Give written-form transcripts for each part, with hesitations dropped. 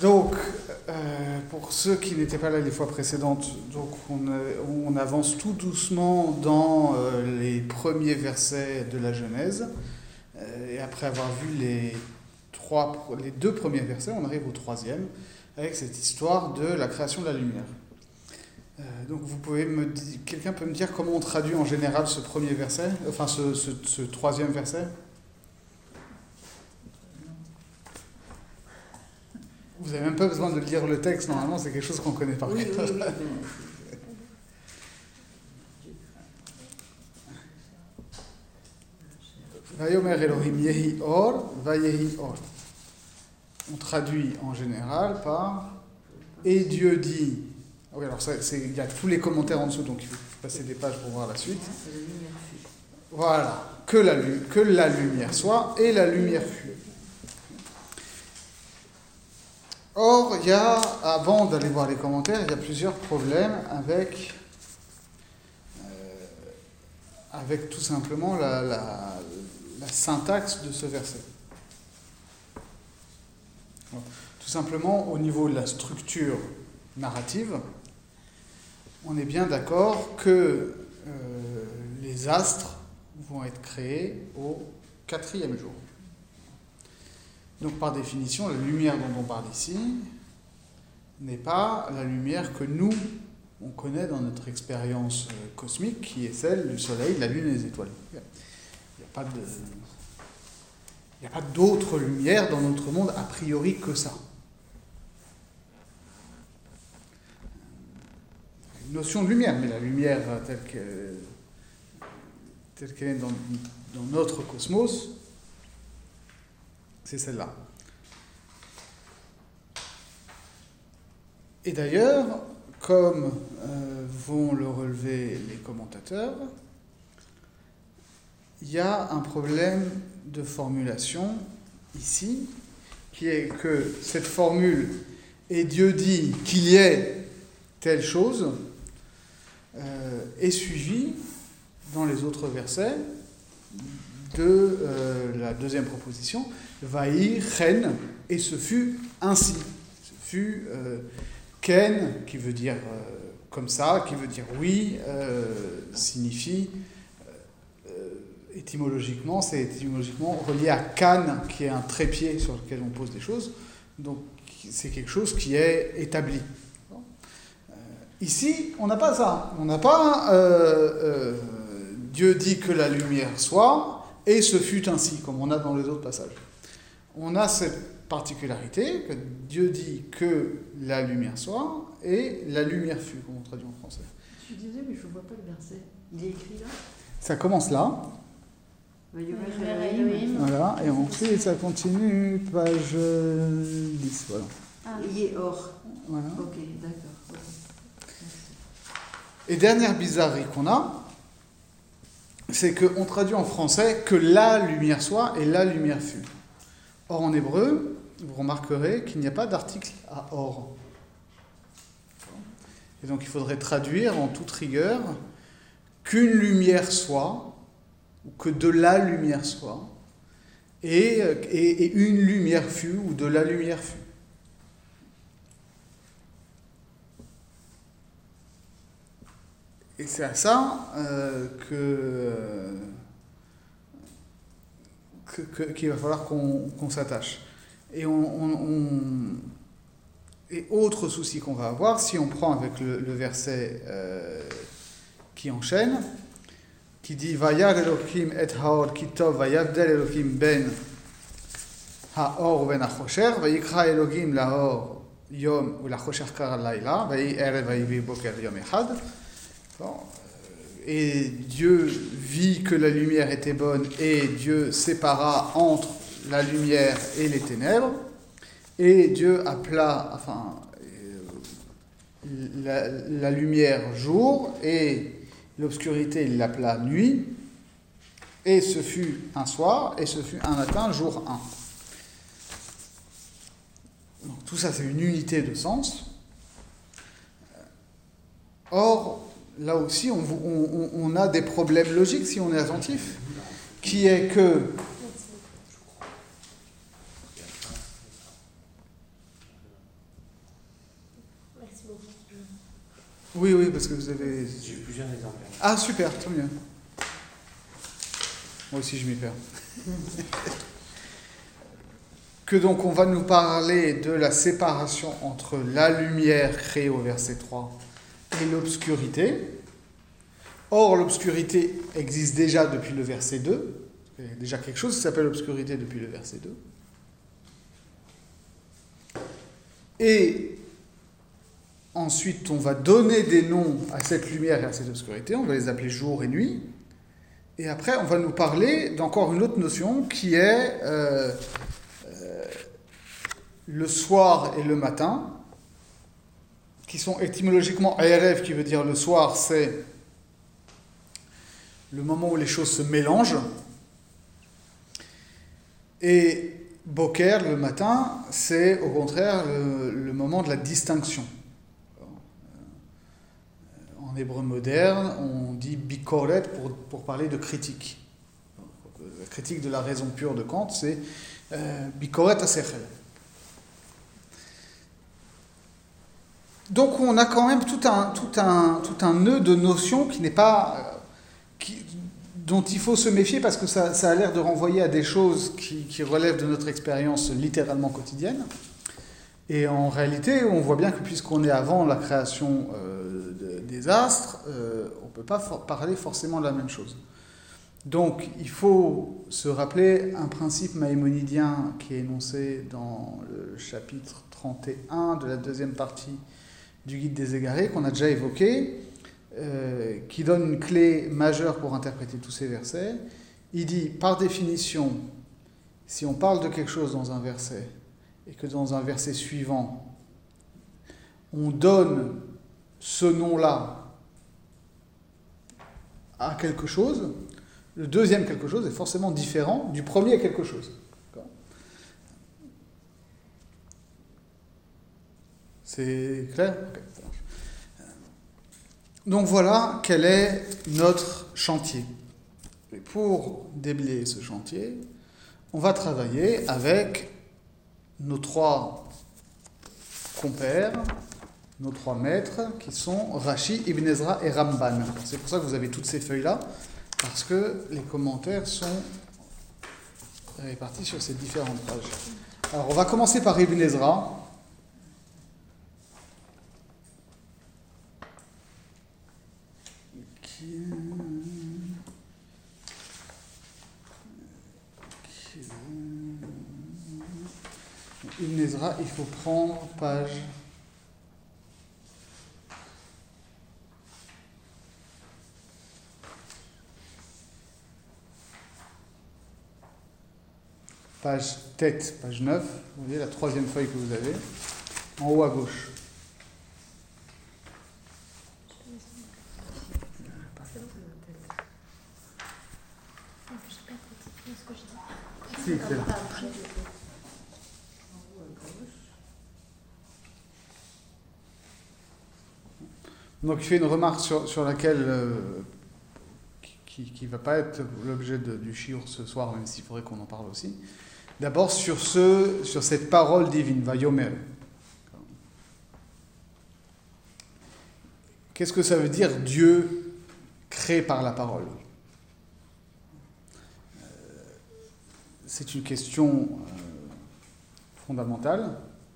Donc, pour ceux qui n'étaient pas là les fois précédentes, donc on avance tout doucement dans les premiers versets de la Genèse. Et après avoir vu les deux premiers versets, on arrive au troisième, avec cette histoire de la création de la lumière. Donc quelqu'un peut me dire comment on traduit en général ce premier verset, enfin ce troisième verset? Vous n'avez même pas besoin de lire le texte, normalement c'est quelque chose qu'on connaît par cœur. Oui. Vayomer Elohim Yehi Or, Vayehi Or. On traduit en général par et Dieu dit. Oui, alors il y a tous les commentaires en dessous, donc il faut passer des pages pour voir la suite. Voilà, que la lumière soit et la lumière fut. Or, avant d'aller voir les commentaires, il y a plusieurs problèmes avec tout simplement la syntaxe de ce verset. Alors, tout simplement, au niveau de la structure narrative, on est bien d'accord que les astres vont être créés au 4e jour. Donc par définition, la lumière dont on parle ici n'est pas la lumière que nous, on connaît dans notre expérience cosmique, qui est celle du Soleil, de la Lune et des étoiles. Il n'y a pas d'autre lumière dans notre monde a priori que ça. Une notion de lumière, mais la lumière telle qu'elle est dans notre cosmos, c'est celle-là. Et d'ailleurs, comme vont le relever les commentateurs, il y a un problème de formulation ici, qui est que cette formule « et Dieu dit qu'il y ait telle chose » est suivie dans les autres versets de la deuxième proposition, Vaï, Chen, et ce fut ainsi. Ce fut Ken, qui veut dire comme ça, qui veut dire oui, signifie, étymologiquement, c'est étymologiquement relié à Kan, qui est un trépied sur lequel on pose des choses. Donc c'est quelque chose qui est établi. Ici, on n'a pas ça. On n'a pas Dieu dit que la lumière soit, et ce fut ainsi, comme on a dans les autres passages. On a cette particularité que Dieu dit que la lumière soit, et la lumière fut, comme on traduit en français. Je suis désolée, mais je ne vois pas le verset. Il est écrit là? Ça commence là. Voilà, et ensuite ça continue, page 10, voilà. Yéhor. Voilà. Ok, d'accord. Et dernière bizarrerie qu'on a, c'est qu'on traduit en français que la lumière soit et la lumière fut. Or en hébreu, vous remarquerez qu'il n'y a pas d'article à or. Et donc il faudrait traduire en toute rigueur qu'une lumière soit, ou que de la lumière soit, et une lumière fut, ou de la lumière fut. Et c'est à ça qu'il va falloir qu'on s'attache. Et et autre souci qu'on va avoir, si on prend avec le verset qui enchaîne, qui dit Vayar Elohim et Haor Kitov Vayavdel Elohim ben Haor ben Achosher Vayikra Elohim Lahor Yom ou Lachosher Kar Laila Vayi Erev Vayi Boker Yom Echad. Et Dieu vit que la lumière était bonne et Dieu sépara entre la lumière et les ténèbres et Dieu appela la lumière jour et l'obscurité il l'appela nuit et ce fut un soir et ce fut un matin, jour 1. Donc, tout ça c'est une unité de sens. Or, là aussi, on a des problèmes logiques si on est attentif, qui est que Oui, oui, parce que vous avez... J'ai plusieurs exemples. Ah, super, très bien. Moi aussi, je m'y perds. Que donc, on va nous parler de la séparation entre la lumière créée au verset 3 et l'obscurité. Or, l'obscurité existe déjà depuis le verset 2. Il y a déjà quelque chose qui s'appelle obscurité depuis le verset 2. Et ensuite, on va donner des noms à cette lumière et à cette obscurité. On va les appeler jour et nuit. Et après, on va nous parler d'encore une autre notion qui est le soir et le matin, qui sont étymologiquement Erev, qui veut dire le soir, c'est le moment où les choses se mélangent. Et Boker, le matin, c'est au contraire le moment de la distinction. En hébreu moderne, on dit bikoret pour parler de critique. La critique de la raison pure de Kant, c'est bikoret asechel. Donc on a quand même tout un nœud de notions qui n'est pas... dont il faut se méfier parce que ça a l'air de renvoyer à des choses qui relèvent de notre expérience littéralement quotidienne. Et en réalité, on voit bien que puisqu'on est avant la création des astres, on ne peut pas parler forcément de la même chose. Donc il faut se rappeler un principe maïmonidien qui est énoncé dans le chapitre 31 de la deuxième partie du Guide des Égarés, qu'on a déjà évoqué, qui donne une clé majeure pour interpréter tous ces versets. Il dit, par définition, si on parle de quelque chose dans un verset, et que dans un verset suivant, on donne ce nom-là à quelque chose, le deuxième quelque chose est forcément différent du premier quelque chose. D'accord ? C'est clair ? Okay. Donc voilà quel est notre chantier. Et pour déblayer ce chantier, on va travailler avec nos trois compères, nos trois maîtres, qui sont Rashi, Ibn Ezra et Ramban. C'est pour ça que vous avez toutes ces feuilles-là, parce que les commentaires sont répartis sur ces différentes pages. Alors on va commencer par Ibn Ezra. Ibn Ezra, il faut prendre page 9, vous voyez la troisième feuille que vous avez, en haut à gauche. Si, c'est là. Donc il fait une remarque sur laquelle qui ne va pas être l'objet du shiur ce soir, même s'il faudrait qu'on en parle aussi. D'abord sur cette parole divine, Vayomer. Qu'est-ce que ça veut dire Dieu créé par la parole ? C'est une question fondamentale,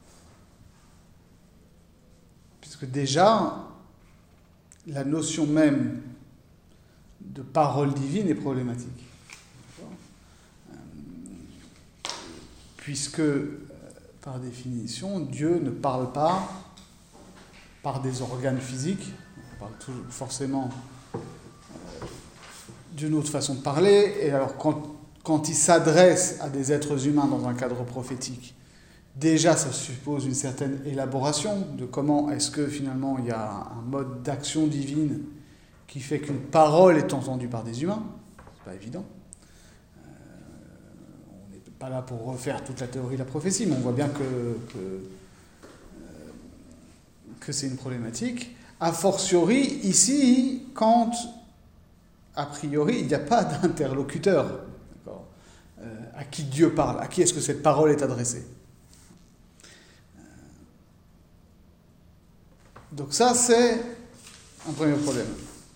puisque déjà, la notion même de parole divine est problématique. Puisque, par définition, Dieu ne parle pas par des organes physiques, on parle forcément d'une autre façon de parler, et alors quand il s'adresse à des êtres humains dans un cadre prophétique, déjà ça suppose une certaine élaboration de comment est-ce que finalement il y a un mode d'action divine qui fait qu'une parole est entendue par des humains, c'est pas évident. On n'est pas là pour refaire toute la théorie de la prophétie, mais on voit bien que c'est une problématique. A fortiori, ici, quand, a priori, il n'y a pas d'interlocuteur, d'accord, à qui Dieu parle, à qui est-ce que cette parole est adressée. Donc ça, c'est Un premier problème.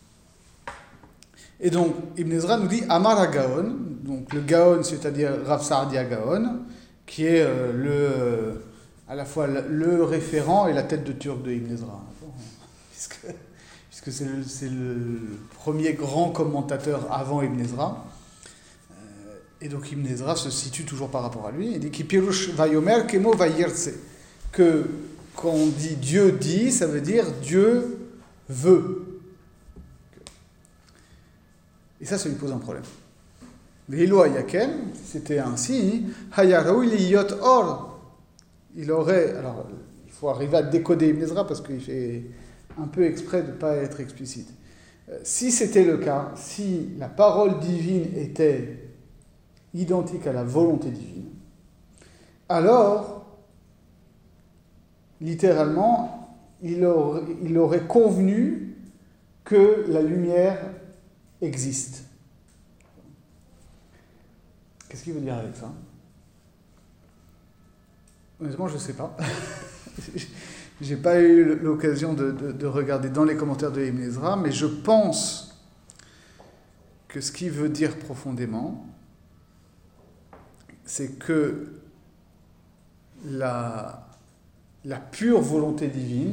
Et donc, Ibn Ezra nous dit Amar HaGaon, donc le Gaon, c'est-à-dire Rav Saadia Gaon, qui est à la fois le référent et la tête de turc de Ibn Ezra, puisque c'est le premier grand commentateur avant Ibn Ezra. Et donc Ibn Ezra se situe toujours par rapport à lui. Il dit Ki pirush vayomer kemo vayirtse, que quand on dit Dieu dit, ça veut dire Dieu veut. Et ça lui pose un problème. Velo ayakem, c'était ainsi, hayarou liyot or. Il aurait, alors il faut arriver à décoder Ibn Ezra parce qu'il fait un peu exprès de ne pas être explicite. Si c'était le cas, si la parole divine était identique à la volonté divine, alors, littéralement, il aurait convenu que la lumière existe. Qu'est-ce qu'il veut dire avec ça? Honnêtement, je ne sais pas. Je n'ai pas eu l'occasion de regarder dans les commentaires de Ibn Ezra, mais je pense que ce qu'il veut dire profondément, c'est que la pure volonté divine,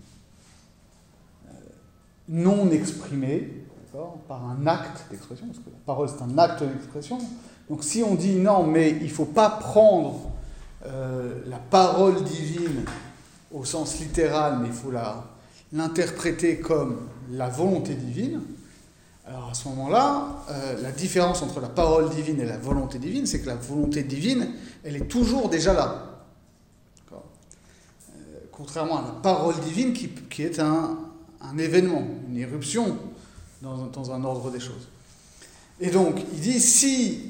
non exprimée, par un acte d'expression, parce que la parole c'est un acte d'expression, donc si on dit non, mais il ne faut pas prendre la parole divine au sens littéral, mais il faut l'interpréter comme la volonté divine, alors à ce moment-là, la différence entre la parole divine et la volonté divine, c'est que la volonté divine, elle est toujours déjà là. Contrairement à la parole divine qui est un événement, une éruption dans un ordre des choses. Et donc, il dit, si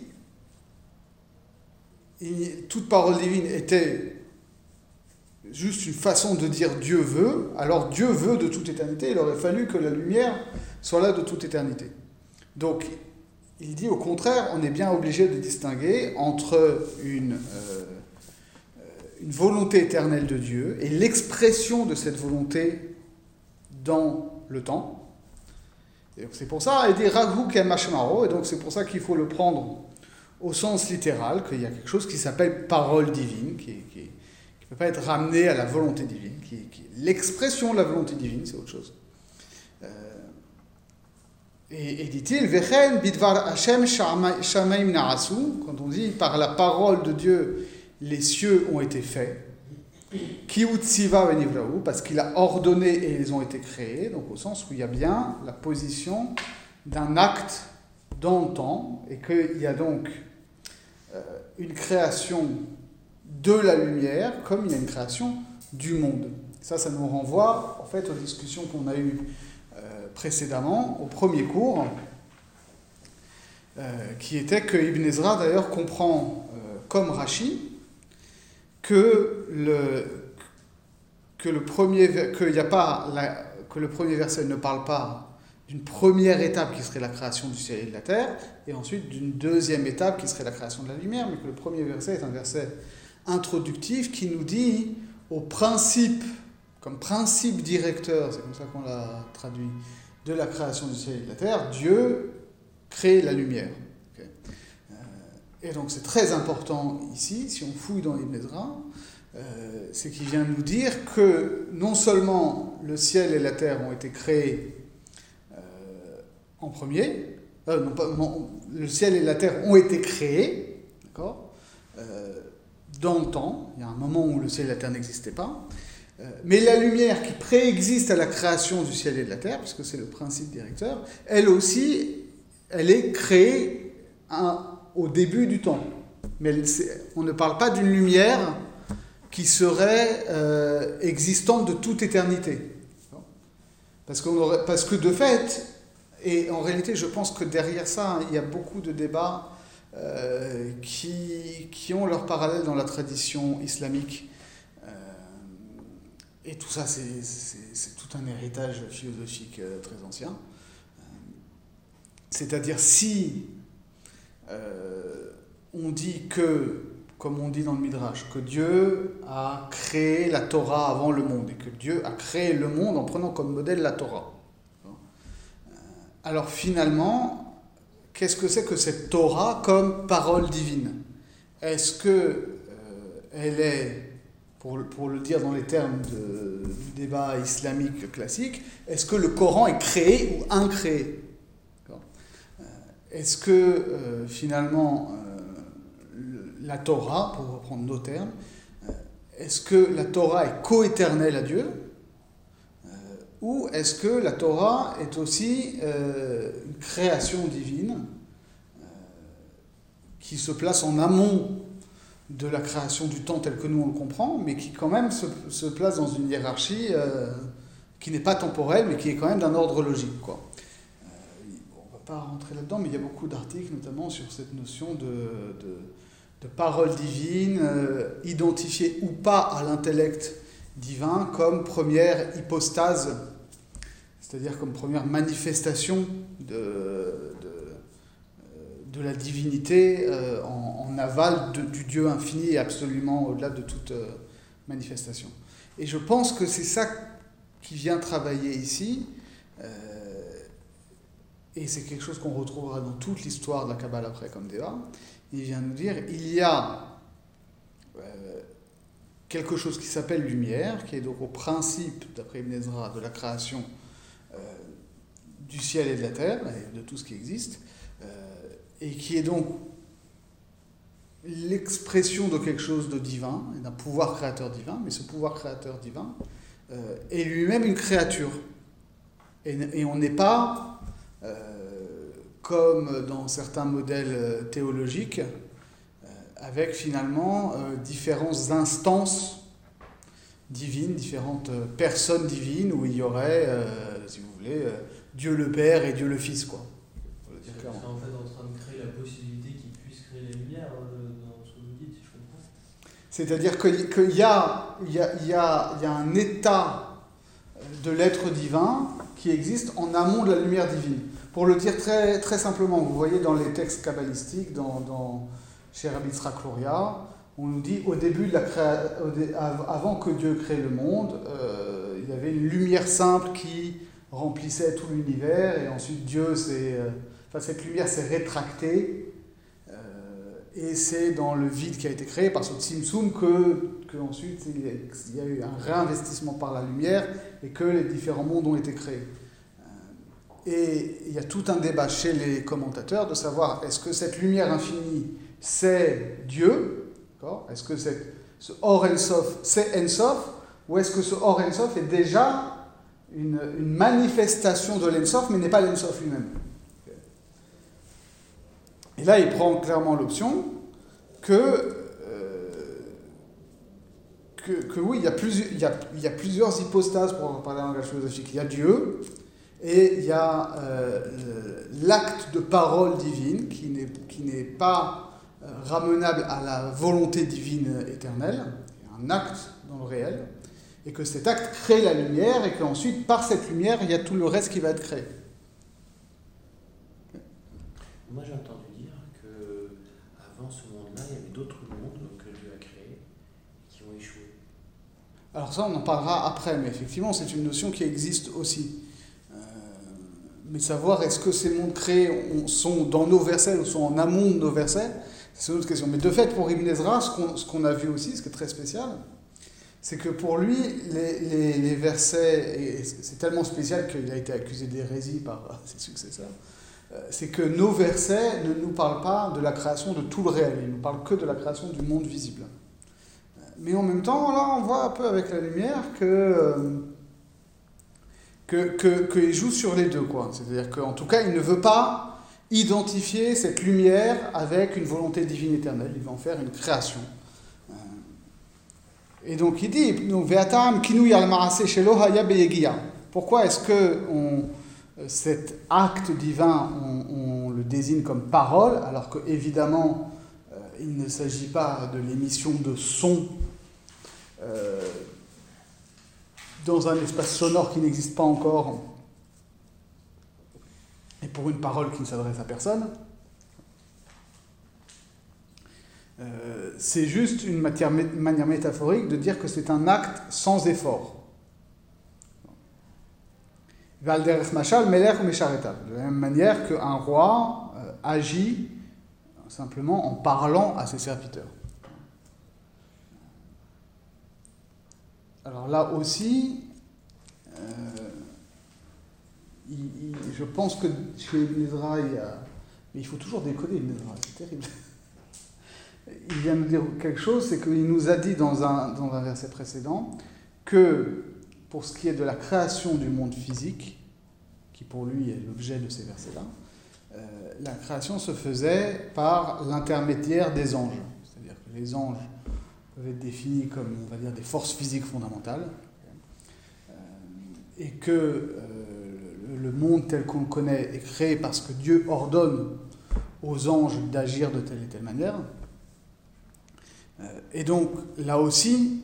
toute parole divine était juste une façon de dire Dieu veut, alors Dieu veut de toute éternité, il aurait fallu que la lumière soit là de toute éternité. Donc, il dit au contraire, on est bien obligé de distinguer entre une volonté éternelle de Dieu et l'expression de cette volonté dans le temps. Et donc c'est pour ça, il dit Raghu Kemashmaro, et donc c'est pour ça qu'il faut le prendre au sens littéral, qu'il y a quelque chose qui s'appelle parole divine, qui ne peut pas être ramené à la volonté divine, qui est l'expression de la volonté divine, c'est autre chose. Et dit-il, Vechen bidvar Hashem shamaim na'asu, quand on dit par la parole de Dieu, les cieux ont été faits, Kiutsiva venivraou, parce qu'il a ordonné et ils ont été créés, donc au sens où il y a bien la position d'un acte dans le temps, et qu'il y a donc une création de la lumière, comme il y a une création du monde. Ça nous renvoie en fait aux discussions qu'on a eues précédemment, au premier cours, qui était que Ibn Ezra d'ailleurs comprend, comme Rashi, que le premier verset ne parle pas d'une première étape qui serait la création du ciel et de la terre, et ensuite d'une deuxième étape qui serait la création de la lumière, mais que le premier verset est un verset introductif qui nous dit au principe, comme principe directeur, c'est comme ça qu'on l'a traduit, de la création du ciel et de la terre, Dieu crée la lumière. Okay. Et donc c'est très important ici, si on fouille dans Ibn Ezra, c'est qu'il vient nous dire que non seulement le ciel et la terre ont été créés en premier, le ciel et la terre ont été créés, d'accord, dans le temps, il y a un moment où le ciel et la terre n'existaient pas, mais la lumière qui préexiste à la création du ciel et de la terre, puisque c'est le principe directeur, elle aussi, elle est créée au début du temps. Mais on ne parle pas d'une lumière qui serait existante de toute éternité. Parce que de fait, et en réalité je pense que derrière ça, il y a beaucoup de débats qui ont leur parallèle dans la tradition islamique. Et tout ça, c'est tout un héritage philosophique très ancien. C'est-à-dire, si on dit que, comme on dit dans le Midrash, que Dieu a créé la Torah avant le monde, et que Dieu a créé le monde en prenant comme modèle la Torah. alors finalement, qu'est-ce que c'est que cette Torah comme parole divine? Est-ce que elle est, pour le dire dans les termes du débat islamique classique, est-ce que le Coran est créé ou incréé? Est-ce que finalement la Torah, pour reprendre nos termes, est-ce que la Torah est coéternelle à Dieu? Ou est-ce que la Torah est aussi une création divine qui se place en amont de la création du temps tel que nous on le comprend, mais qui quand même se place dans une hiérarchie qui n'est pas temporelle, mais qui est quand même d'un ordre logique, quoi. On ne va pas rentrer là-dedans, mais il y a beaucoup d'articles, notamment sur cette notion de parole divine, identifiée ou pas à l'intellect divin comme première hypostase, c'est-à-dire comme première manifestation de la divinité en aval du Dieu infini et absolument au-delà de toute manifestation. Et je pense que c'est ça qui vient travailler ici, et c'est quelque chose qu'on retrouvera dans toute l'histoire de la Kabbale après comme débat. Il vient nous dire, il y a quelque chose qui s'appelle lumière, qui est donc au principe, d'après Ibn Ezra, de la création du ciel et de la terre, et de tout ce qui existe, et qui est donc l'expression de quelque chose de divin, et d'un pouvoir créateur divin, mais ce pouvoir créateur divin est lui-même une créature. Et on n'est pas, comme dans certains modèles théologiques, avec finalement différentes instances divines, différentes personnes divines, où il y aurait, si vous voulez, Dieu le Père et Dieu le Fils, quoi. C'est en fait en train de créer la possibilité qu'il puisse créer la lumière dans ce que vous dites, si je comprends. C'est-à-dire qu'il y a un état de l'être divin qui existe en amont de la lumière divine. Pour le dire très, très simplement, vous voyez dans les textes kabbalistiques, chez Rabbi Yitzhak Luria, on nous dit au début de avant que Dieu crée le monde, il y avait une lumière simple qui remplissait tout l'univers, et ensuite cette lumière s'est rétractée, et c'est dans le vide qui a été créé par ce Tzimtzum que ensuite il y a eu un réinvestissement par la lumière et que les différents mondes ont été créés. Et il y a tout un débat chez les commentateurs de savoir est-ce que cette lumière infinie c'est Dieu, d'accord? Est-ce que ce Or En Sof c'est En Sof, ou est-ce que ce Or En Sof est déjà une manifestation de l'En Sof mais n'est pas l'En Sof lui-même? Et là, il prend clairement l'option que oui, il y a plusieurs hypostases, pour parler en langage philosophique. Il y a Dieu, et il y a l'acte de parole divine, qui n'est pas ramenable à la volonté divine éternelle, un acte dans le réel, et que cet acte crée la lumière, et qu'ensuite, par cette lumière, il y a tout le reste qui va être créé. Moi, j'ai entendu dire qu'avant ce monde-là, il y avait d'autres mondes que Dieu a créés qui ont échoué. Alors ça, on en parlera après, mais effectivement, c'est une notion qui existe aussi. Mais savoir est-ce que ces mondes créés sont dans nos versets ou sont en amont de nos versets, c'est une autre question. Mais de fait, pour Ibn Ezra, ce qu'on a vu aussi, ce qui est très spécial, c'est que pour lui, les versets, et c'est tellement spécial qu'il a été accusé d'hérésie par ses successeurs, c'est que nos versets ne nous parlent pas de la création de tout le réel, ils ne nous parlent que de la création du monde visible. Mais en même temps, là, on voit un peu avec la lumière qu'il joue sur les deux, quoi. C'est-à-dire qu'en tout cas, il ne veut pas identifier cette lumière avec une volonté divine éternelle, il va en faire une création. Et donc il dit, pourquoi est-ce que cet acte divin, on le désigne comme parole, alors qu'évidemment, il ne s'agit pas de l'émission de son dans un espace sonore qui n'existe pas encore, et pour une parole qui ne s'adresse à personne. C'est juste une manière métaphorique de dire que c'est un acte sans effort. Valderech machal, melech ou mesharetav. De la même manière qu'un roi agit simplement en parlant à ses serviteurs. Alors là aussi, je pense que chez Ibn Ezra, mais il faut toujours décoder Ibn Ezra, c'est terrible. Il vient nous dire quelque chose, c'est qu'il nous a dit dans un verset précédent que pour ce qui est de la création du monde physique, qui pour lui est l'objet de ces versets-là, la création se faisait par l'intermédiaire des anges. C'est-à-dire que les anges peuvent être définis comme, on va dire, des forces physiques fondamentales, et que le monde tel qu'on le connaît est créé parce que Dieu ordonne aux anges d'agir de telle et telle manière. Et donc, là aussi,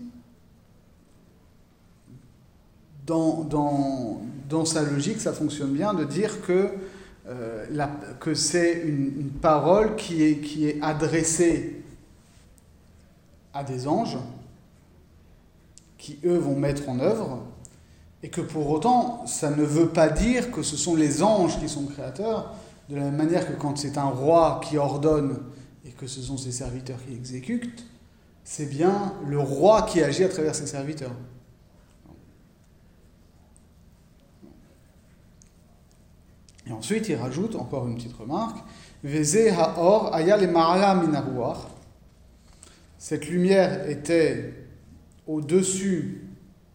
dans sa logique, ça fonctionne bien de dire que c'est une parole qui est adressée à des anges, qui, eux, vont mettre en œuvre, et que pour autant, ça ne veut pas dire que ce sont les anges qui sont créateurs, de la même manière que quand c'est un roi qui ordonne, et que ce sont ses serviteurs qui exécutent, c'est bien le roi qui agit à travers ses serviteurs. Et ensuite, il rajoute encore une petite remarque. Veze haor aya le ma'ala min haruach. Cette lumière était au-dessus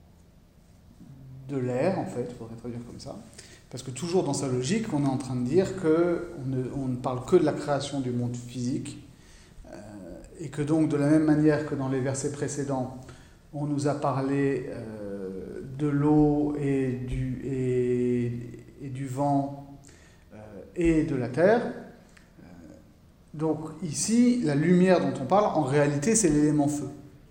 de l'air, en fait, il faudrait traduire comme ça. Parce que toujours dans sa logique, on est en train de dire qu'on ne parle que de la création du monde physique, et que donc, de la même manière que dans les versets précédents, on nous a parlé de l'eau et du vent, et de la terre. Donc ici, la lumière dont on parle, en réalité, c'est l'élément feu.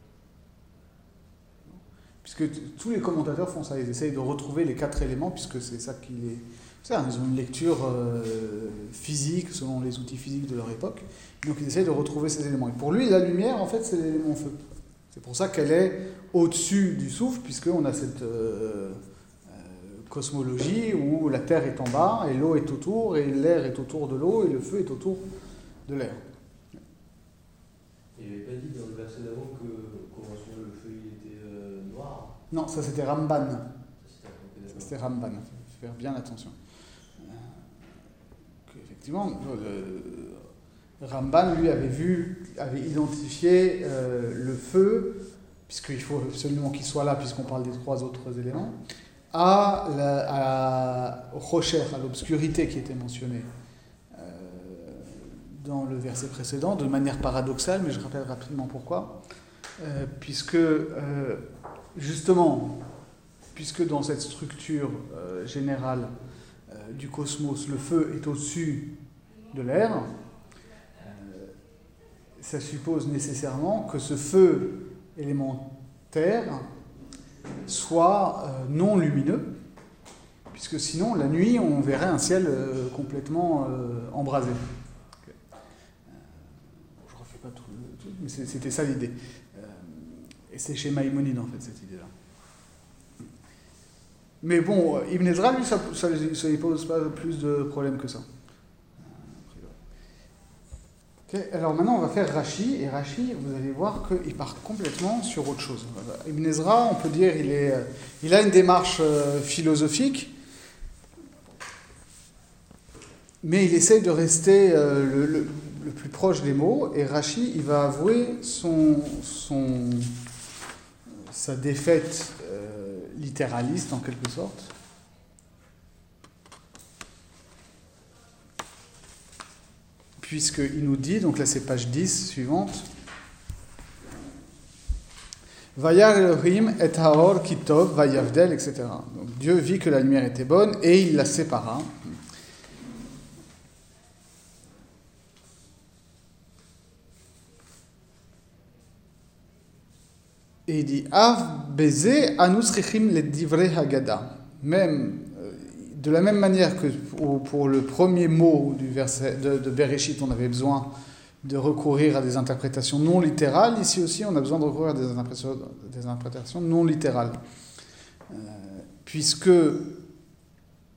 Puisque tous les commentateurs font ça, ils essayent de retrouver les 4 éléments, puisque c'est ça qui les... Ils ont une lecture physique, selon les outils physiques de leur époque, donc ils essayent de retrouver ces éléments. Et pour lui, la lumière, en fait, c'est l'élément feu. C'est pour ça qu'elle est au-dessus du souffle, puisqu'on a cette... cosmologie où la terre est en bas et l'eau est autour et l'air est autour de l'eau et le feu est autour de l'air. Il n'avait pas dit dans le verset d'avant que conventionnellement le feu il était noir. Non, ça c'était Ramban. C'était Ramban. Il faut faire bien attention. Effectivement, Ramban lui avait identifié le feu, puisqu'il faut absolument qu'il soit là puisqu'on parle des 3 autres éléments. À Rocher, à l'obscurité qui était mentionnée dans le verset précédent, de manière paradoxale, mais je rappelle rapidement pourquoi. Puisque dans cette structure générale du cosmos, le feu est au-dessus de l'air, ça suppose nécessairement que ce feu élémentaire soit non lumineux, puisque sinon, la nuit, on verrait un ciel complètement embrasé. Je ne refais pas tout, mais c'était ça l'idée. Et c'est chez Maïmonide, en fait, cette idée-là. Mais bon, Ibn Ezra, lui, ça ne pose pas plus de problèmes que ça. Okay. Alors maintenant, on va faire Rashi, et Rashi, vous allez voir qu'il part complètement sur autre chose. Ibn Ezra, on peut dire, il a une démarche philosophique, mais il essaye de rester le plus proche des mots, et Rashi, il va avouer sa défaite littéraliste, en quelque sorte. Puisqu'il nous dit, donc là c'est page 10 suivante, Vayar Elohim et Haor Kitov Vayavdel, etc. Donc Dieu vit que la lumière était bonne et il la sépara. Et il dit Av Beze Anus Rechim le Divrei Haggadah. Même de la même manière que pour le premier mot du verset de Bereshit, on avait besoin de recourir à des interprétations non littérales, ici aussi on a besoin de recourir à des interprétations non littérales. Puisque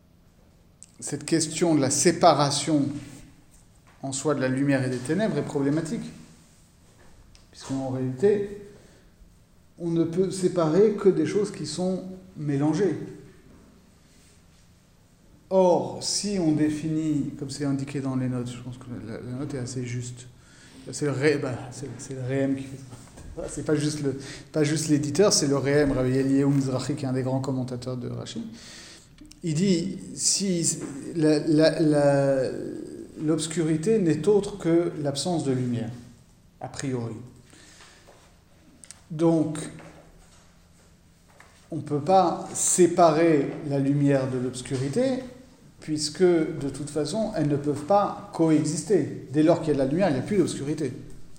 cette question de la séparation en soi de la lumière et des ténèbres est problématique. Puisqu'en réalité, on ne peut séparer que des choses qui sont mélangées. Or, si on définit, comme c'est indiqué dans les notes, je pense que la note est assez juste. C'est le Réhem qui fait ça. C'est pas juste l'éditeur, c'est le Réhem, Rabbi Eliyahu Mizrahi, qui est un des grands commentateurs de Rashi. Il dit, si l'obscurité n'est autre que l'absence de lumière, a priori. Donc, on ne peut pas séparer la lumière de l'obscurité, puisque, de toute façon, elles ne peuvent pas coexister. Dès lors qu'il y a de la lumière, il n'y a plus d'obscurité.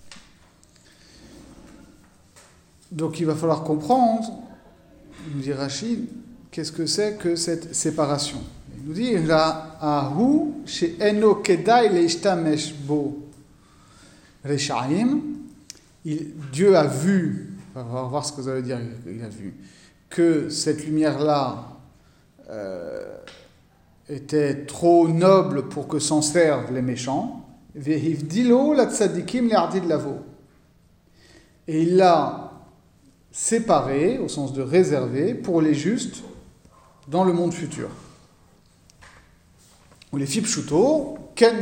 Donc, il va falloir comprendre, nous dit Rachid, qu'est-ce que c'est que cette séparation. Il nous dit, la ahu she'eno kedai leishtamesh bo reshaim. Dieu a vu, on va voir ce que ça veut dire, il a vu, que cette lumière-là était trop noble pour que s'en servent les méchants. Vehivdilo la tzadikim le'ardid lavo. Et il l'a séparé, au sens de réservé, pour les justes dans le monde futur. Ou les fipshuto, ken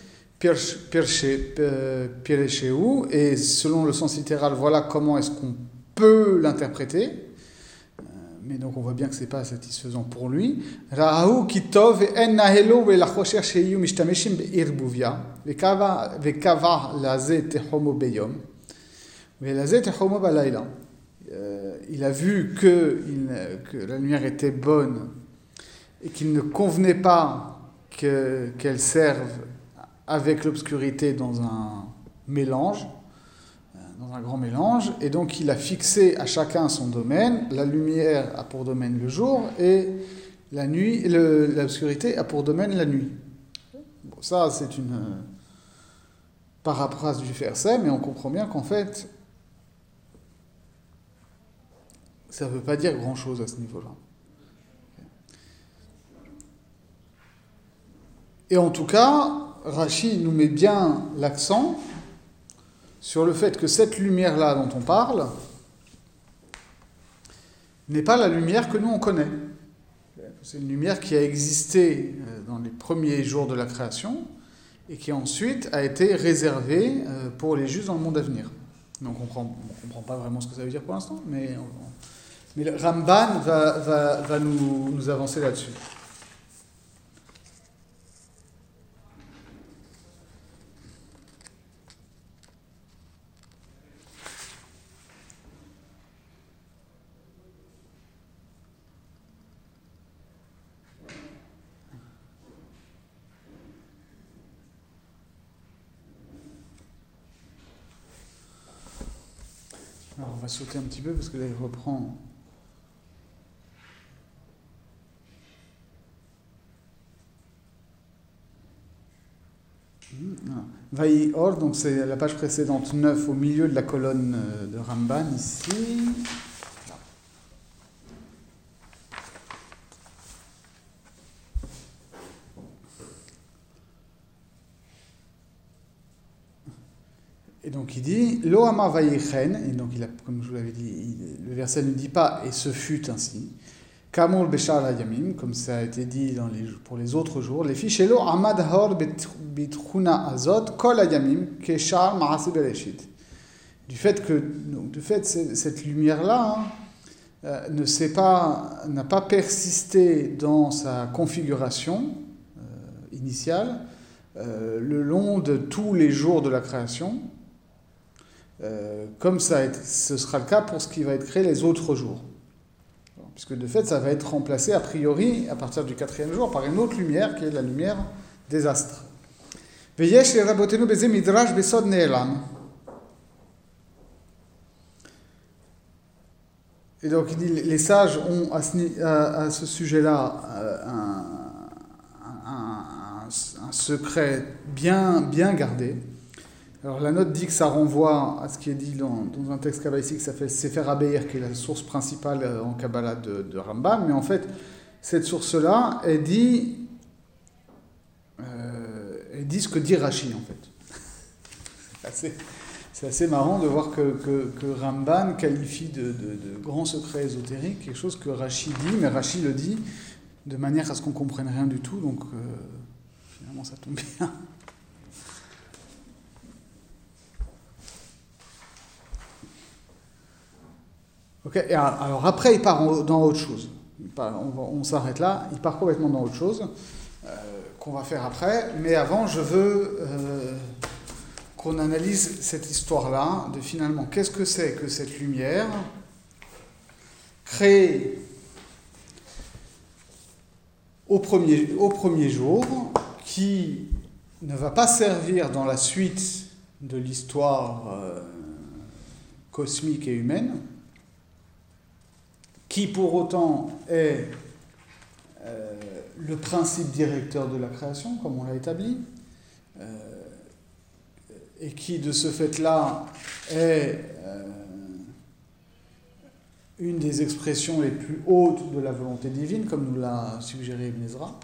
piresheu, et selon le sens littéral, voilà comment est-ce qu'on peut l'interpréter. Mais donc on voit bien que ce n'est pas satisfaisant pour lui. Rahu kitov en nahelo velachosher sheyu mishtameshim beirbuvia vekava laze tehomo beyom velaze tehomo balayla. Il a vu que la lumière était bonne et qu'il ne convenait pas qu'elle serve avec l'obscurité dans un mélange, dans un grand mélange, et donc il a fixé à chacun son domaine. La lumière a pour domaine le jour et la nuit, l'obscurité a pour domaine la nuit. Bon, ça c'est une paraphrase du verset, mais on comprend bien qu'en fait ça ne veut pas dire grand-chose à ce niveau-là. Et en tout cas, Rashi nous met bien l'accent sur le fait que cette lumière-là dont on parle n'est pas la lumière que nous on connaît. C'est une lumière qui a existé dans les premiers jours de la création et qui ensuite a été réservée pour les justes dans le monde à venir. Donc on comprend pas vraiment ce que ça veut dire pour l'instant, mais le Ramban va nous avancer là-dessus. Alors on va sauter un petit peu parce que là il reprend. Vaï Or, donc c'est la page précédente 9 au milieu de la colonne de Ramban ici. Et donc il dit Lo amar vayichen, et donc comme je vous l'avais dit, le verset ne dit pas et ce fut ainsi. Kamol beshar hayamim, comme ça a été dit pour les autres jours. Les fiches Lo amad hor bitchuna azot kol hayamim keshar maase bereshit. Du fait cette lumière-là n'a pas persisté dans sa configuration initiale le long de tous les jours de la création. Comme ce sera le cas pour ce qui va être créé les autres jours. Puisque de fait, ça va être remplacé a priori, à partir du 4e jour, par une autre lumière, qui est la lumière des astres. Veyesh le rabotenu beze midrash besod ne'elam. Et donc il dit, les sages ont à ce sujet-là un secret bien gardé. Alors la note dit que ça renvoie à ce qui est dit dans un texte kabbalistique qui s'appelle Sefer HaBeir, qui est la source principale en Kabbalah de Rambam, mais en fait, cette source-là, elle dit dit ce que dit Rashi, en fait. C'est assez marrant de voir que Ramban qualifie de grand secret ésotérique quelque chose que Rashi dit, mais Rashi le dit de manière à ce qu'on ne comprenne rien du tout, donc finalement ça tombe bien. Ok, et alors après il part dans autre chose. On s'arrête là, il part complètement dans autre chose, qu'on va faire après, mais avant je veux qu'on analyse cette histoire-là, de finalement qu'est-ce que c'est que cette lumière créée au premier jour, qui ne va pas servir dans la suite de l'histoire cosmique et humaine, qui pour autant est le principe directeur de la création, comme on l'a établi, et qui de ce fait-là est une des expressions les plus hautes de la volonté divine, comme nous l'a suggéré Ibn Ezra.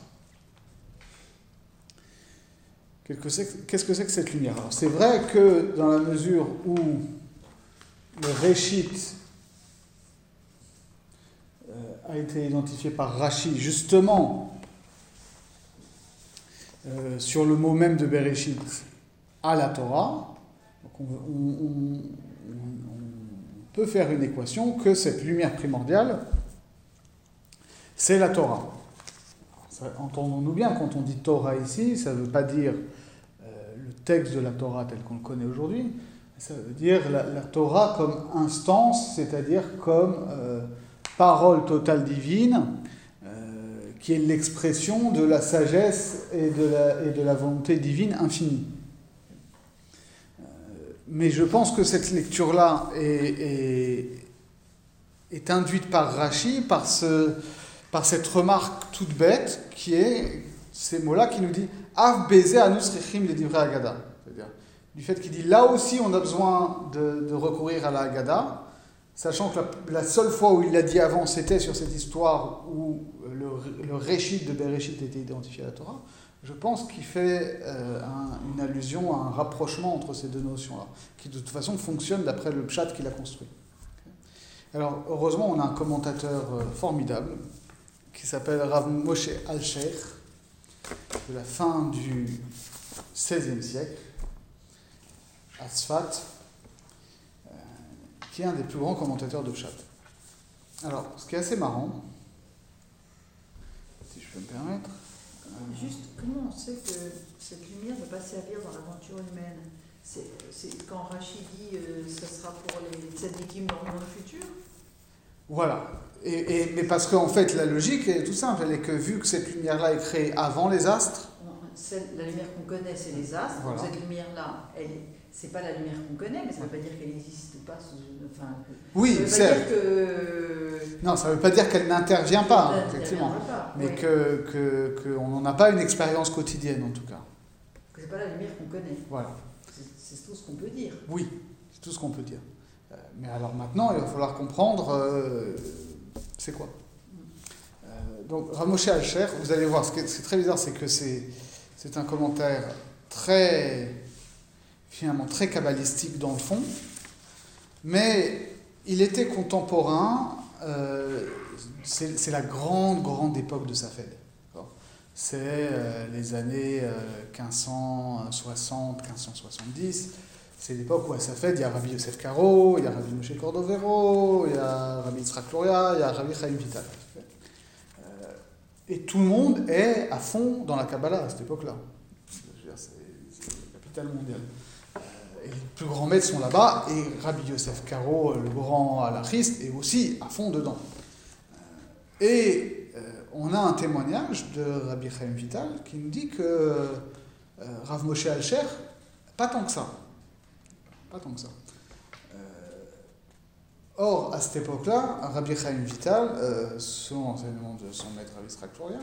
Qu'est-ce que c'est que cette lumière? Alors c'est vrai que dans la mesure où le Réchit a été identifié par Rashi justement sur le mot même de Bereshit à la Torah, donc on peut faire une équation que cette lumière primordiale, c'est la Torah. Entendons-nous bien, quand on dit Torah ici, ça ne veut pas dire le texte de la Torah tel qu'on le connaît aujourd'hui, ça veut dire la Torah comme instance, c'est-à-dire comme parole totale divine, qui est l'expression de la sagesse et de la volonté divine infinie. Mais je pense que cette lecture-là est induite par Rashi, par cette remarque toute bête, qui est ces mots-là qui nous dit « Av beze anus richim le divrei Haggadah », c'est-à-dire du fait qu'il dit là aussi on a besoin de recourir à la Haggadah, sachant que la seule fois où il l'a dit avant, c'était sur cette histoire où le Réchit de Bereshit était identifié à la Torah. Je pense qu'il fait une allusion à un rapprochement entre ces deux notions-là, qui de toute façon fonctionne d'après le pshat qu'il a construit. Alors, heureusement, on a un commentateur formidable, qui s'appelle Rav Moshe Alsher, de la fin du XVIe siècle, à Tzfat, qui est un des plus grands commentateurs de pshat. Alors, ce qui est assez marrant, si je peux me permettre... Juste, comment on sait que cette lumière ne va pas servir dans l'aventure humaine? C'est quand Rashi dit ce sera pour les tzadikim dans le monde futur? Voilà. Mais parce qu'en fait, la logique est tout simple. Elle est que vu que cette lumière-là est créée avant les astres... La lumière qu'on connaît, c'est les astres. Voilà. Donc cette lumière-là, c'est pas la lumière qu'on connaît, mais ça ne veut pas dire qu'elle n'existe pas. Oui, ça veut pas dire que... Non, ça ne veut pas dire qu'elle n'intervient pas, effectivement. Mais oui. qu'on n'en a pas une expérience quotidienne, en tout cas. Que ce n'est pas la lumière qu'on connaît. Voilà. C'est tout ce qu'on peut dire. Oui, c'est tout ce qu'on peut dire. Mais alors maintenant, il va falloir comprendre c'est quoi. Donc, Rav Moshe Alsher, vous allez voir, ce qui est très bizarre, c'est que c'est un commentaire finalement très kabbalistique dans le fond, mais il était contemporain, c'est la grande époque de Safed. C'est les années 1560, 1570. C'est l'époque où à Safed, il y a Rabbi Yosef Karo, il y a Rabbi Moshe Cordovero, il y a Rabbi Yitzhak Luria, il y a Rabbi Chaim Vital. Et tout le monde est à fond dans la Kabbalah à cette époque-là. C'est la capitale mondiale. Et les plus grands maîtres sont là-bas, et Rabbi Yosef Karo, le grand halachiste, est aussi à fond dedans. Et on a un témoignage de Rabbi Chaim Vital qui nous dit que Rav Moshe Alsher, pas tant que ça. Pas tant que ça. Or, à cette époque-là, Rabbi Chaim Vital, selon l'enseignement de son maître Rabbi Yitzhak Luria,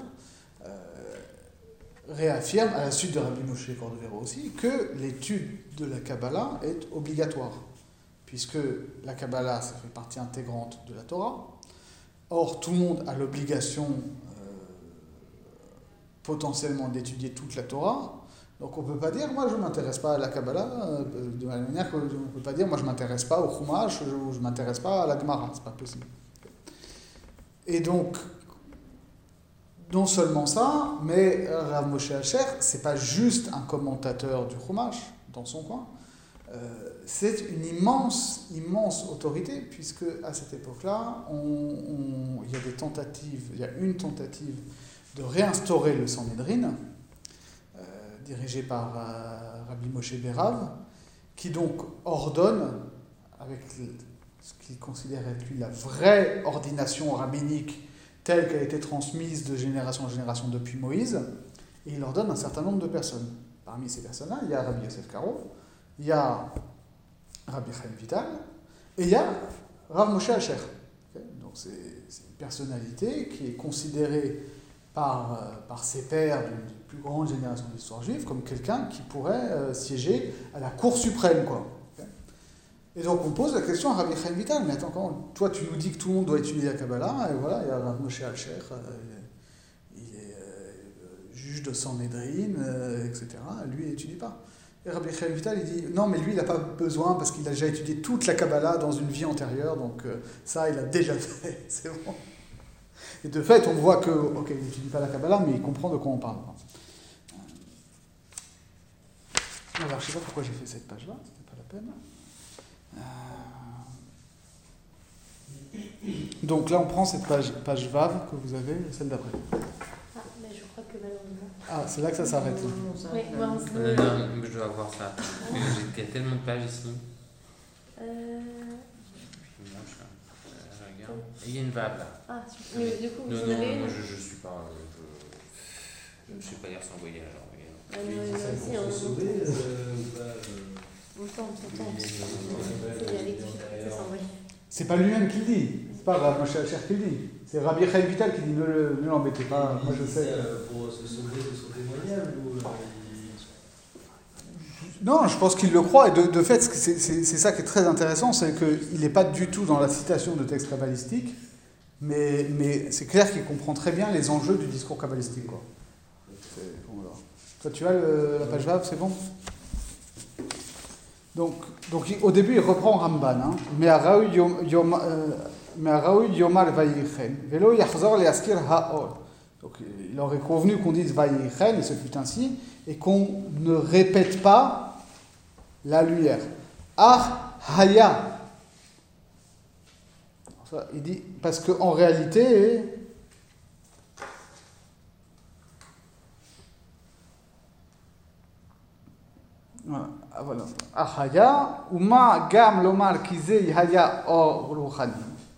réaffirme, à la suite de Rabbi Moshe Cordovero aussi, que l'étude de la Kabbalah est obligatoire, puisque la Kabbalah, ça fait partie intégrante de la Torah. Or, tout le monde a l'obligation potentiellement d'étudier toute la Torah, Donc on ne peut pas dire, moi je ne m'intéresse pas à la Kabbalah, de la même manière qu'on ne peut pas dire, moi je ne m'intéresse pas au Chumash, ou je ne m'intéresse pas à la Gemara, c'est pas possible. Et donc, non seulement ça, mais Rav Moshe Asher, c'est pas juste un commentateur du Chumash dans son coin, c'est une immense autorité, puisque à cette époque-là, il y a des tentatives, il y a une tentative de réinstaurer le Sanhédrin, dirigé par Rabbi Moshe Berav, qui donc ordonne, avec ce qu'il considère être lui la vraie ordination rabbinique telle qu'elle a été transmise de génération en génération depuis Moïse, et il ordonne un certain nombre de personnes. Parmi ces personnes-là, il y a Rabbi Yosef Karo, il y a Rabbi Chaim Vital, et il y a Rav Moshe Asher. Donc c'est une personnalité qui est considérée par ses pairs d'une plus grande génération de l'histoire juive comme quelqu'un qui pourrait siéger à la Cour suprême, quoi. Et donc on pose la question à Rabbi Chaim Vital, mais attends, toi tu nous dis que tout le monde doit étudier la Kabbalah, et voilà, il y a Rav Moshe Asher, il est juge de Sanhédrin, etc. Lui il n'étudie pas. Et Rabbi Chaim Vital il dit, non mais lui il n'a pas besoin parce qu'il a déjà étudié toute la Kabbalah dans une vie antérieure, donc ça il a déjà fait, c'est bon. Et de fait, on voit que, ok, il n'étudie pas la Kabbalah, mais il comprend de quoi on parle. Alors, je ne sais pas pourquoi j'ai fait cette page-là, c'était pas la peine. Donc là, on prend cette page Vav que vous avez, celle d'après. Ah, mais je crois que malheureusement. Ah, c'est là que ça s'arrête. Oui, moi, Non, je dois avoir ça. J'ai tellement de pages ici. Regarde. Il y a une vague là. Ah, mais du coup, vous en Non, avez une? moi je suis pas. Je ne sais pas lire sans voyage. Ah, nous aussi, on tente. C'est la lecture, c'est sans voyage. C'est pas lui-même qui le dit, c'est pas Rav Moshe Asher qui le dit. C'est Rabbi Chaim Vital qui dit ne l'embêtez pas, moi je sais. Pour se sauver de son témoignage ou Non, je pense qu'il le croit, et de fait, c'est ça qui est très intéressant, c'est qu'il n'est pas du tout dans la citation de textes kabbalistiques, mais c'est clair qu'il comprend très bien les enjeux du discours kabbalistique, quoi. Voilà. Toi, tu as la page Vav, c'est bon? Donc, au début, il reprend Ramban, hein. Mais à Raoui Yomar Vayichen, Velo Yachzor Leaskir Haor. Donc, il aurait convenu qu'on dise Vayichen, et ce fut ainsi, et qu'on ne répète pas la lumière. Ah Haya. Ça, il dit, parce qu'en réalité, voilà. Ahaya, Uma Gam Lomar Kizei Haya Or Ruchani.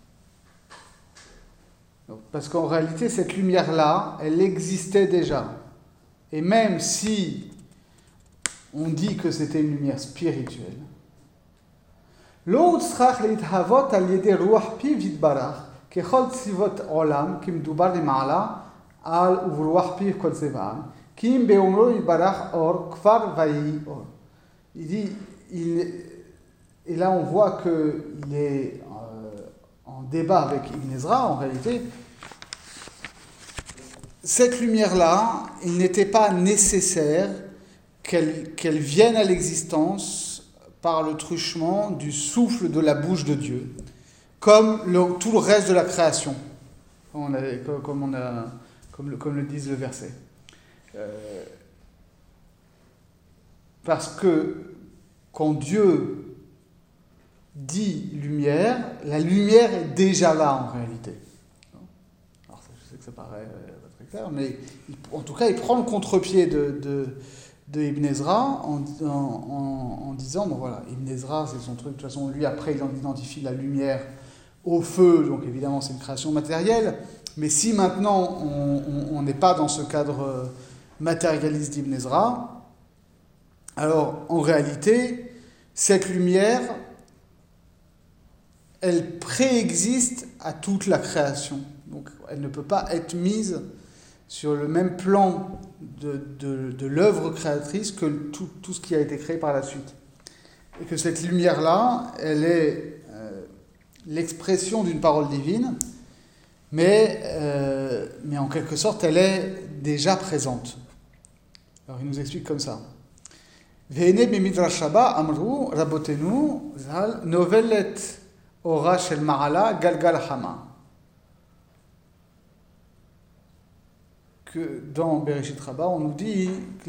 Parce qu'en réalité, cette lumière-là, elle existait déjà. Et même si on dit que c'était une lumière spirituelle, l'autre tzrach leithavot al yedei ruach piv yitbarach kechol tzivot olam kim dubar lema'ala al uvruach piv kol zevan kim beomro yitbarach or kvar vayi or. Il dit, et là on voit qu'il est en débat avec Ibn Ezra, en réalité. Cette lumière-là, il n'était pas nécessaire qu'elle vienne à l'existence par le truchement du souffle de la bouche de Dieu, comme tout le reste de la création, comme le disent le verset. Parce que quand Dieu dit lumière, la lumière est déjà là en réalité. Alors je sais que ça paraît pas très clair, mais en tout cas il prend le contre-pied de Ibn Ezra en disant, bon voilà, Ibn Ezra c'est son truc, de toute façon lui après il identifie la lumière au feu, donc évidemment c'est une création matérielle, mais si maintenant on n'est pas dans ce cadre matérialiste d'Ibn Ezra, alors en réalité cette lumière elle préexiste à toute la création, donc elle ne peut pas être mise sur le même plan de l'œuvre créatrice que tout ce qui a été créé par la suite. Et que cette lumière-là, elle est l'expression d'une parole divine, mais en quelque sorte, elle est déjà présente. Alors il nous explique comme ça. Ve'ene b'midrash Rabba amru rabotenu zal novelet ora shel ma'ala galgal hama. Que dans Bereshit Rabba, on nous dit que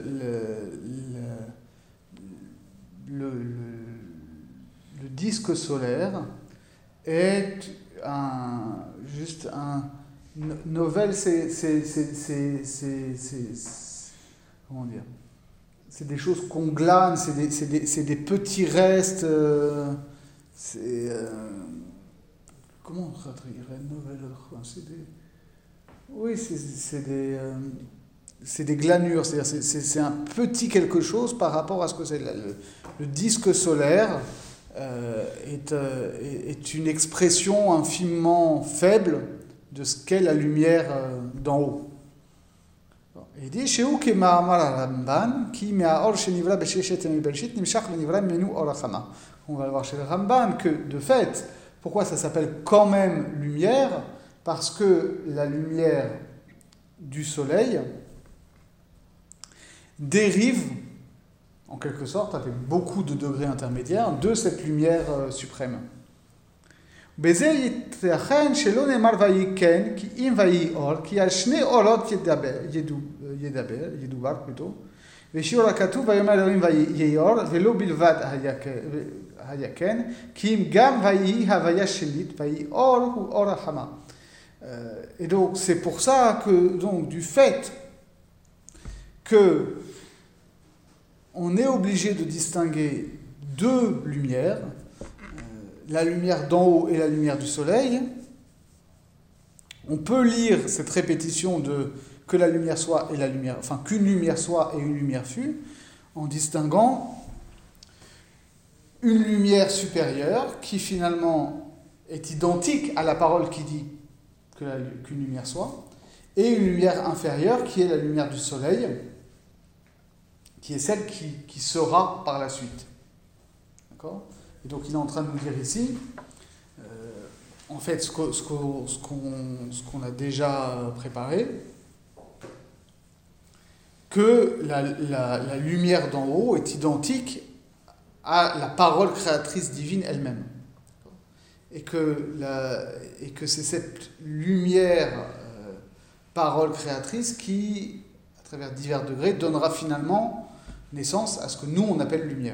le disque solaire est juste un novel, comment dire, c'est des choses qu'on glane, c'est des petits restes, comment on traduirait novel, oui, c'est des glanures, c'est-à-dire c'est un petit quelque chose par rapport à ce que c'est. Le disque solaire est une expression infiniment faible de ce qu'est la lumière d'en haut. Et il dit Sheu kema'amar Ramban ki me'aor shenivra b'sheshet yemei bereshit nimshach v'nivra mimenu or hachama. On va le voir chez le Ramban que de fait, pourquoi ça s'appelle quand même lumière? Parce que la lumière du soleil dérive, en quelque sorte, avec beaucoup de degrés intermédiaires, de cette lumière suprême. Et donc c'est pour ça que donc, du fait que on est obligé de distinguer deux lumières, la lumière d'en haut et la lumière du soleil, on peut lire cette répétition de que la lumière soit et la lumière, enfin qu'une lumière soit et une lumière fût, en distinguant une lumière supérieure qui finalement est identique à la parole qui dit qu'une lumière soit, et une lumière inférieure qui est la lumière du soleil, qui est celle qui sera par la suite. D'accord ? Et donc il est en train de nous dire ici, en fait, ce qu'on a déjà préparé, que la lumière d'en haut est identique à la parole créatrice divine elle-même. Et que c'est cette lumière, parole créatrice, qui, à travers divers degrés, donnera finalement naissance à ce que nous, on appelle lumière.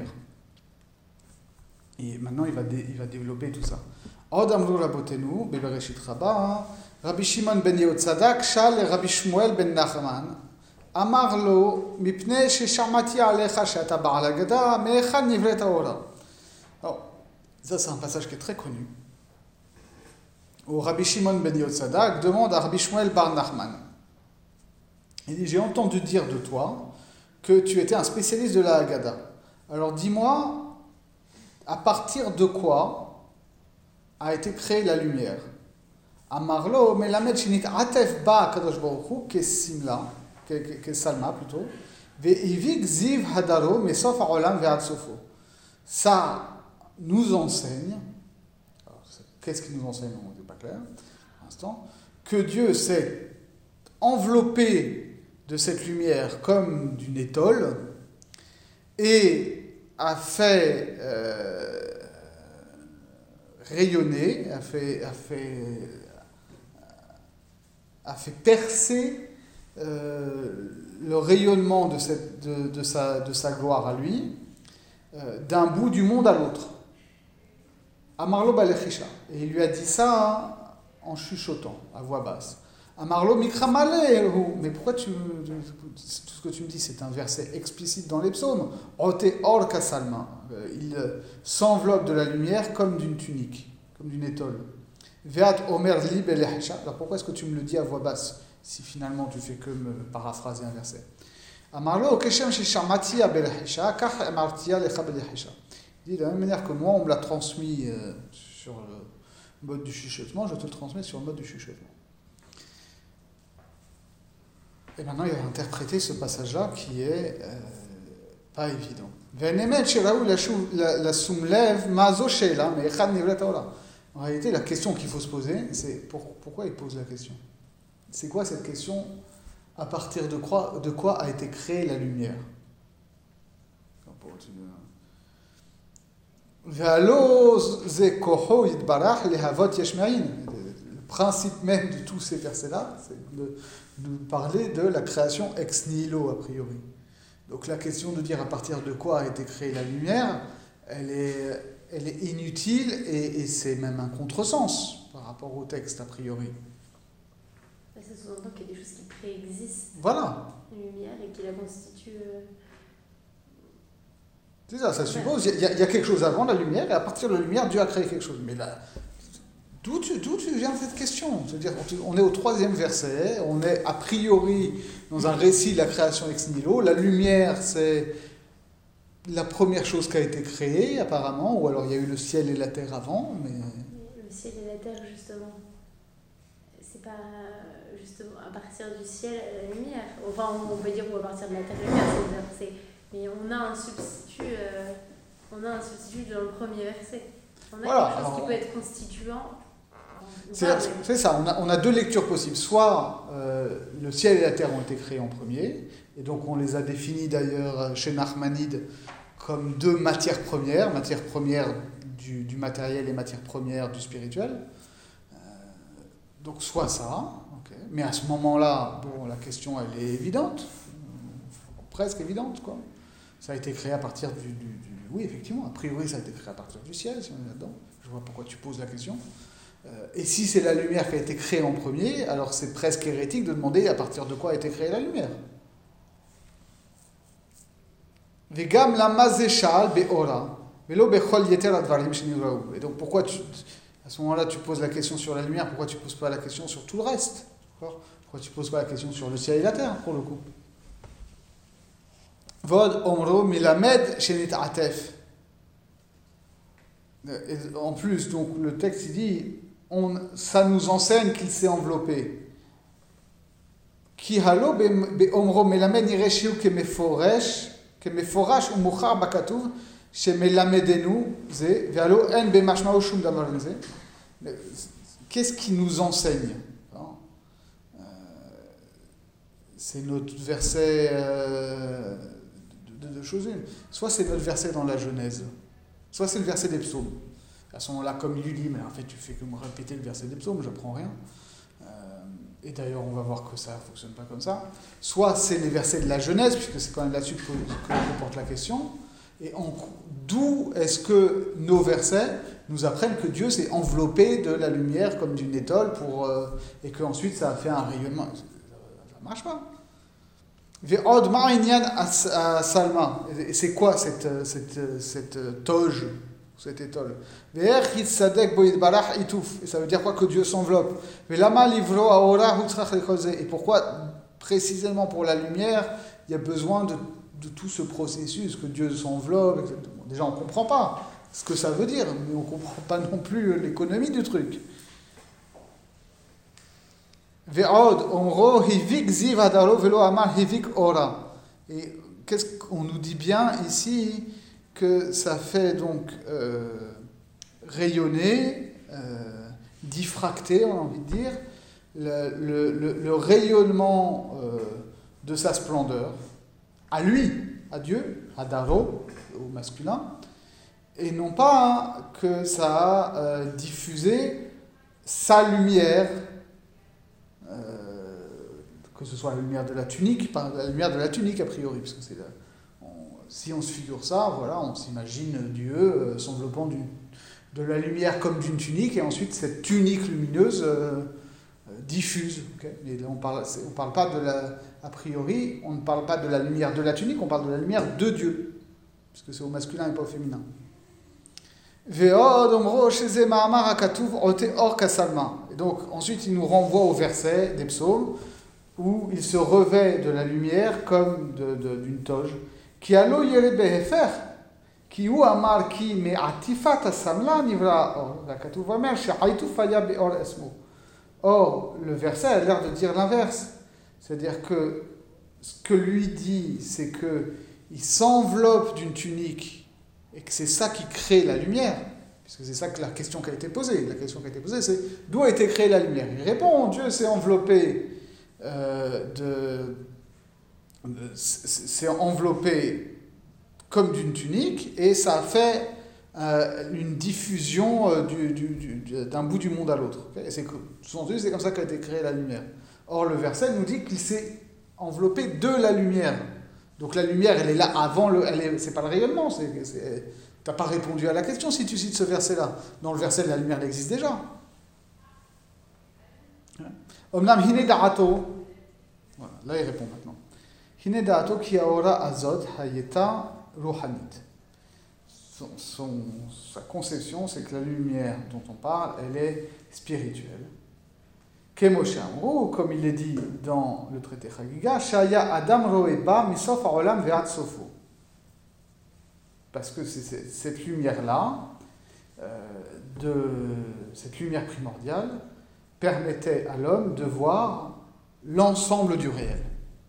Et maintenant, il va développer tout ça. Od amru rabotenu, bebereshit Rabba, Rabbi Shimon ben Yehotzadak, shal Rabbi Shmuel ben Nachman, amar lo, mipnei sheshamati alecha she'ata ba'al haggadah, me'echad nivret haora. Alors, ça c'est un passage qui est très connu. Où Rabbi Shimon ben Yehotzadak demande à Rabbi Shmuel bar Nachman. Il dit, j'ai entendu dire de toi que tu étais un spécialiste de la Haggadah. Alors dis-moi, à partir de quoi a été créée la lumière? Amarlo, melamed shinit atef ba kadosh baruch hu kesimla, kesalma plutôt, ve'ivik ziv hadaro mesof ha'olam ve'ad sofo. Ça nous enseigne, alors, qu'est-ce qui nous enseigne? On n'est pas clair, pour l'instant, que Dieu s'est enveloppé de cette lumière comme d'une étole et a fait rayonner, a fait percer le rayonnement de sa gloire à lui d'un bout du monde à l'autre. Amarlo balechisha. Et il lui a dit ça en chuchotant, à voix basse. Amarlo mikramale. Mais pourquoi tout ce que tu me dis, c'est un verset explicite dans les psaumes. Ote or kasalma. Il s'enveloppe de la lumière comme d'une tunique, comme d'une étole. Veat omer li belehisha. Alors pourquoi est-ce que tu me le dis à voix basse, si finalement tu fais que me paraphraser un verset? Amarlo keshem sheshamati belehisha, kach amartia lecha belehisha. Il dit de la même manière que moi, on me l'a transmis sur le mode du chuchotement, je te le transmets sur le mode du chuchotement. Et maintenant, il va interpréter ce passage-là qui est pas évident. En réalité, la question qu'il faut se poser, c'est pourquoi il pose la question? C'est quoi cette question à partir de quoi a été créée la lumière. Le principe même de tous ces versets-là, c'est de nous parler de la création ex nihilo, a priori. Donc la question de dire à partir de quoi a été créée la lumière, elle est inutile et c'est même un contresens par rapport au texte, a priori. Ça sous-entend qu'il y a des choses qui préexistent. Voilà. La lumière et qui la constituent. C'est ça, ça suppose. Il y a quelque chose avant la lumière, et à partir de la lumière, Dieu a créé quelque chose. Mais là, d'où tu viens de cette question? C'est-à-dire, on est au 3e verset, on est a priori dans un récit de la création ex nihilo. La lumière, c'est la première chose qui a été créée, apparemment, ou alors il y a eu le ciel et la terre avant, mais... Le ciel et la terre, justement. C'est pas justement à partir du ciel la lumière. Enfin, on peut dire ou à partir de la terre la lumière, mais on a un substitut dans le premier verset. On a quelque chose qui peut être constituant. C'est ça, on a deux lectures possibles. Soit le ciel et la terre ont été créés en premier, et donc on les a définis d'ailleurs chez Nachmanide comme deux matière première du matériel et matière première du spirituel. Donc soit ça, okay. Mais à ce moment-là, la question elle est évidente, presque évidente, quoi. Ça a été créé à partir oui, effectivement, a priori ça a été créé à partir du ciel, si on est là-dedans. Je vois pourquoi tu poses la question. Et si c'est la lumière qui a été créée en premier, alors c'est presque hérétique de demander à partir de quoi a été créée la lumière. Vegam lama zeshal be'ora, velo bechol yeter advarim shenivraou. Et donc pourquoi à ce moment-là tu poses la question sur la lumière, pourquoi tu poses pas la question sur tout le reste? Pourquoi tu poses pas la question sur le ciel et la terre, pour le coup? Vod omro milamed shenit atef. En plus, donc le texte il dit, ça nous enseigne qu'il s'est enveloppé. Ki halo be omro milamed nireshiu kemeforesh ou muchar bakatuv shemelamedenu ze ve'alo en be mashmao shum davar ze. Qu'est-ce qui nous enseigne? C'est notre verset de deux choses une. Soit c'est notre verset dans la Genèse, soit c'est le verset des psaumes. À ce moment-là, comme il lui dit, mais en fait tu fais que me répéter le verset des psaumes, j'apprends rien. Et d'ailleurs, on va voir que ça ne fonctionne pas comme ça. Soit c'est les versets de la Genèse, puisque c'est quand même là-dessus que porte la question. Et d'où est-ce que nos versets nous apprennent que Dieu s'est enveloppé de la lumière comme d'une étole et qu'ensuite ça a fait un rayonnement? Ça ne marche pas. Ve'od ma'inyan salma. Et c'est quoi cette toge, cette étole? Ve'er hitzadek bo yitbarach ituf. Et ça veut dire quoi? Que Dieu s'enveloppe. Ve'lama livro aora hutzrach lechoze. Et pourquoi précisément pour la lumière il y a besoin de tout ce processus que Dieu s'enveloppe, etc. Déjà on ne comprend pas ce que ça veut dire, mais on ne comprend pas non plus l'économie du truc. Ve'od omro hivik ziv hadaro velo amar hivik ora. Et qu'est-ce qu'on nous dit bien ici? Que ça fait donc rayonner, diffracter, on a envie de dire, le rayonnement de sa splendeur, à lui, à Dieu, à Daro, au masculin, et non pas que ça a diffusé sa lumière, que ce soit la lumière de la tunique, la lumière de la tunique a priori, parce que si on se figure ça, voilà, on s'imagine Dieu s'enveloppant de la lumière comme d'une tunique, et ensuite cette tunique lumineuse diffuse. Okay, et là, on parle pas a priori, on ne parle pas de la lumière de la tunique, on parle de la lumière de Dieu, puisque c'est au masculin et pas au féminin. Et donc ensuite il nous renvoie au verset des psaumes où il se revêt de la lumière comme d'une toge. Qui allo yere behefer, qui ou amar qui me atifat asamla nivra or. La katuv omer she'aitu faya beor esmo. Or le verset a l'air de dire l'inverse, c'est-à-dire que ce que lui dit, c'est que il s'enveloppe d'une tunique et que c'est ça qui crée la lumière, puisque c'est ça que la question qui a été posée. La question qui a été posée, c'est d'où a été créée la lumière? Il répond, Dieu s'est enveloppé c'est enveloppé comme d'une tunique et ça fait une diffusion d'un bout du monde à l'autre. Okay, sous-entendu, c'est comme ça qu'a été créée la lumière. Or, le verset nous dit qu'il s'est enveloppé de la lumière. Donc la lumière, elle est là avant c'est pas le rayonnement. T'as pas répondu à la question si tu cites ce verset-là. Dans le verset, la lumière, elle existe déjà. Omnam hine da'ato. Voilà, là il répond maintenant. Hine da'ato ki aora azot hayeta ruhanit. Sa conception, c'est que la lumière dont on parle, elle est spirituelle. Kemoshe Amrou, comme il est dit dans le traité Chagiga, Shaya Adam Roeba Misof Haolam Ve'at Sofo. Parce que c'est cette lumière-là, cette lumière primordiale, permettait à l'homme de voir l'ensemble du réel.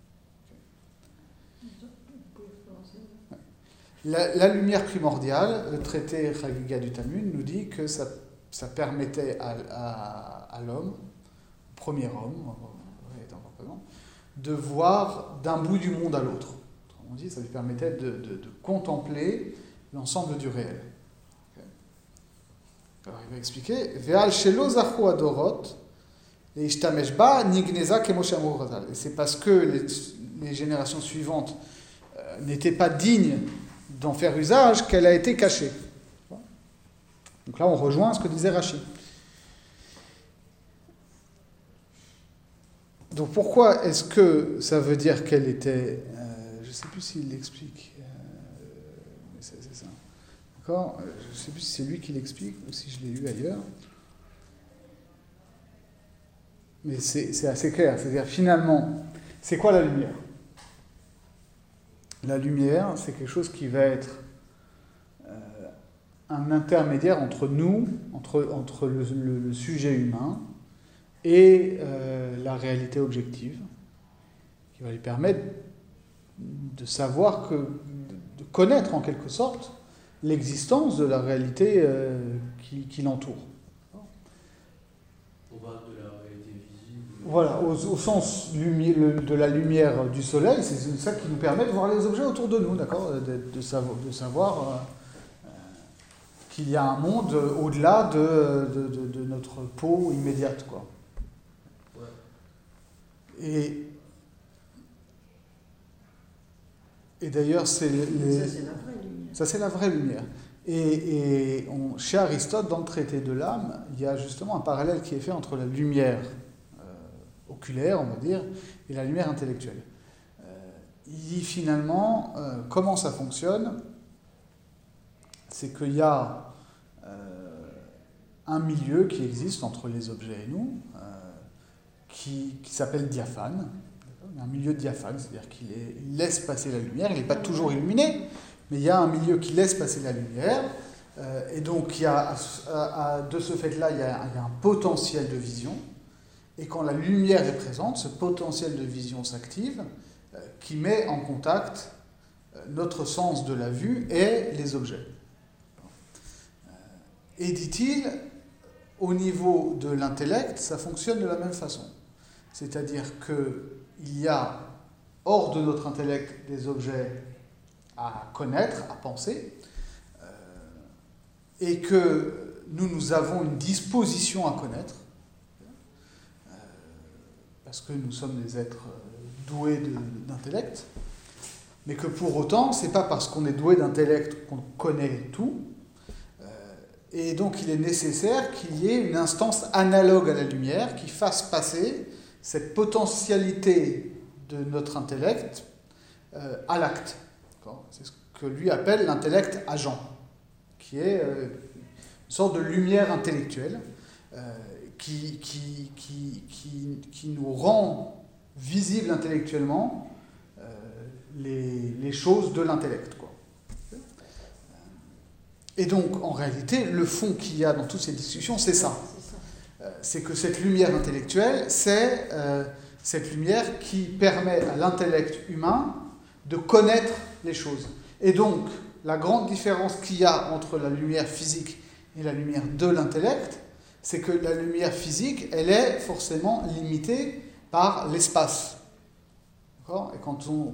La lumière primordiale, le traité Chagiga du Talmud nous dit que ça permettait à l'homme, premier homme, de voir d'un bout du monde à l'autre. On dit, ça lui permettait de contempler l'ensemble du réel. Okay. Alors il va expliquer Ve'al shelo zachu adorot leishtamesh ba nigneza kemo she'amru chazal. Et c'est parce que les générations suivantes n'étaient pas dignes d'en faire usage qu'elle a été cachée. Donc là, on rejoint ce que disait Rashi. Donc pourquoi est-ce que ça veut dire qu'elle était... je ne sais plus s'il l'explique. Mais c'est ça. D'accord ? Je ne sais plus si c'est lui qui l'explique ou si je l'ai lu ailleurs. Mais c'est assez clair. C'est-à-dire, finalement, c'est quoi la lumière ? La lumière, c'est quelque chose qui va être un intermédiaire entre nous, entre le sujet humain, et la réalité objective, qui va lui permettre de savoir de connaître en quelque sorte l'existence de la réalité qui l'entoure. On parle de la réalité visible. Voilà, au sens de la lumière du soleil, c'est ça qui nous permet de voir les objets autour de nous, d'accord ? De savoir qu'il y a un monde au-delà de notre peau immédiate, quoi. Et d'ailleurs, Ça, c'est la vraie lumière. Ça, c'est la vraie lumière. Et chez Aristote, dans le traité de l'âme, il y a justement un parallèle qui est fait entre la lumière oculaire, on va dire, et la lumière intellectuelle. Il dit finalement, comment ça fonctionne ? C'est qu'il y a un milieu qui existe entre les objets et nous, qui s'appelle diaphane. Il y a un milieu diaphane, c'est-à-dire qu'il laisse passer la lumière, il n'est pas toujours illuminé, mais il y a un milieu qui laisse passer la lumière, et donc il y a, de ce fait-là, il y a un potentiel de vision, et quand la lumière est présente, ce potentiel de vision s'active, qui met en contact notre sens de la vue et les objets. Et dit-il, au niveau de l'intellect, ça fonctionne de la même façon. C'est-à-dire qu'il y a hors de notre intellect des objets à connaître, à penser, et que nous avons une disposition à connaître, parce que nous sommes des êtres doués d'intellect, mais que pour autant, c'est pas parce qu'on est doué d'intellect qu'on connaît tout, et donc il est nécessaire qu'il y ait une instance analogue à la lumière qui fasse passer cette potentialité de notre intellect à l'acte. C'est ce que lui appelle l'intellect agent, qui est une sorte de lumière intellectuelle qui nous rend visibles intellectuellement les choses de l'intellect, quoi. Et donc, en réalité, le fond qu'il y a dans toutes ces discussions, c'est ça. C'est que cette lumière intellectuelle, c'est cette lumière qui permet à l'intellect humain de connaître les choses. Et donc, la grande différence qu'il y a entre la lumière physique et la lumière de l'intellect, c'est que la lumière physique, elle est forcément limitée par l'espace. D'accord ? Et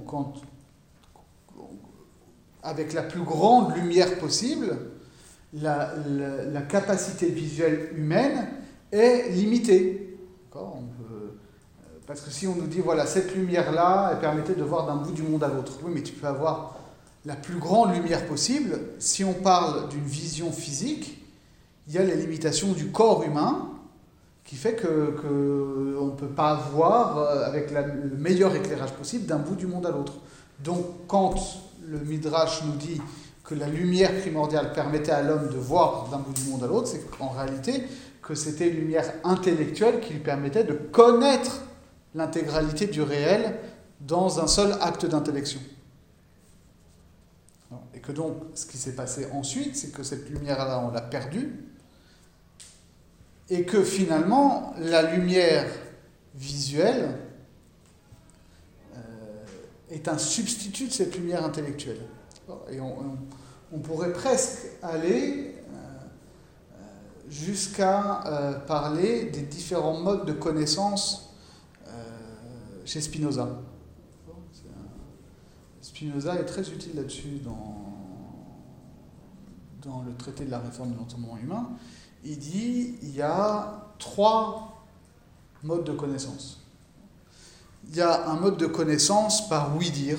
avec la plus grande lumière possible, la capacité visuelle humaine est limitée. D'accord ? Parce que si on nous dit, voilà, cette lumière-là, elle permettait de voir d'un bout du monde à l'autre. Oui, mais tu peux avoir la plus grande lumière possible. Si on parle d'une vision physique, il y a les limitations du corps humain qui fait qu'on ne peut pas voir avec le meilleur éclairage possible d'un bout du monde à l'autre. Donc, quand le Midrash nous dit que la lumière primordiale permettait à l'homme de voir d'un bout du monde à l'autre, c'est qu'en réalité, que c'était une lumière intellectuelle qui lui permettait de connaître l'intégralité du réel dans un seul acte d'intellection. Et que donc, ce qui s'est passé ensuite, c'est que cette lumière-là, on l'a perdue, et que finalement, la lumière visuelle est un substitut de cette lumière intellectuelle. Et on pourrait presque aller jusqu'à parler des différents modes de connaissance chez Spinoza. Spinoza est très utile là-dessus dans le traité de la réforme de l'entendement humain. Il dit il y a 3 modes de connaissance. Il y a un mode de connaissance par oui-dire,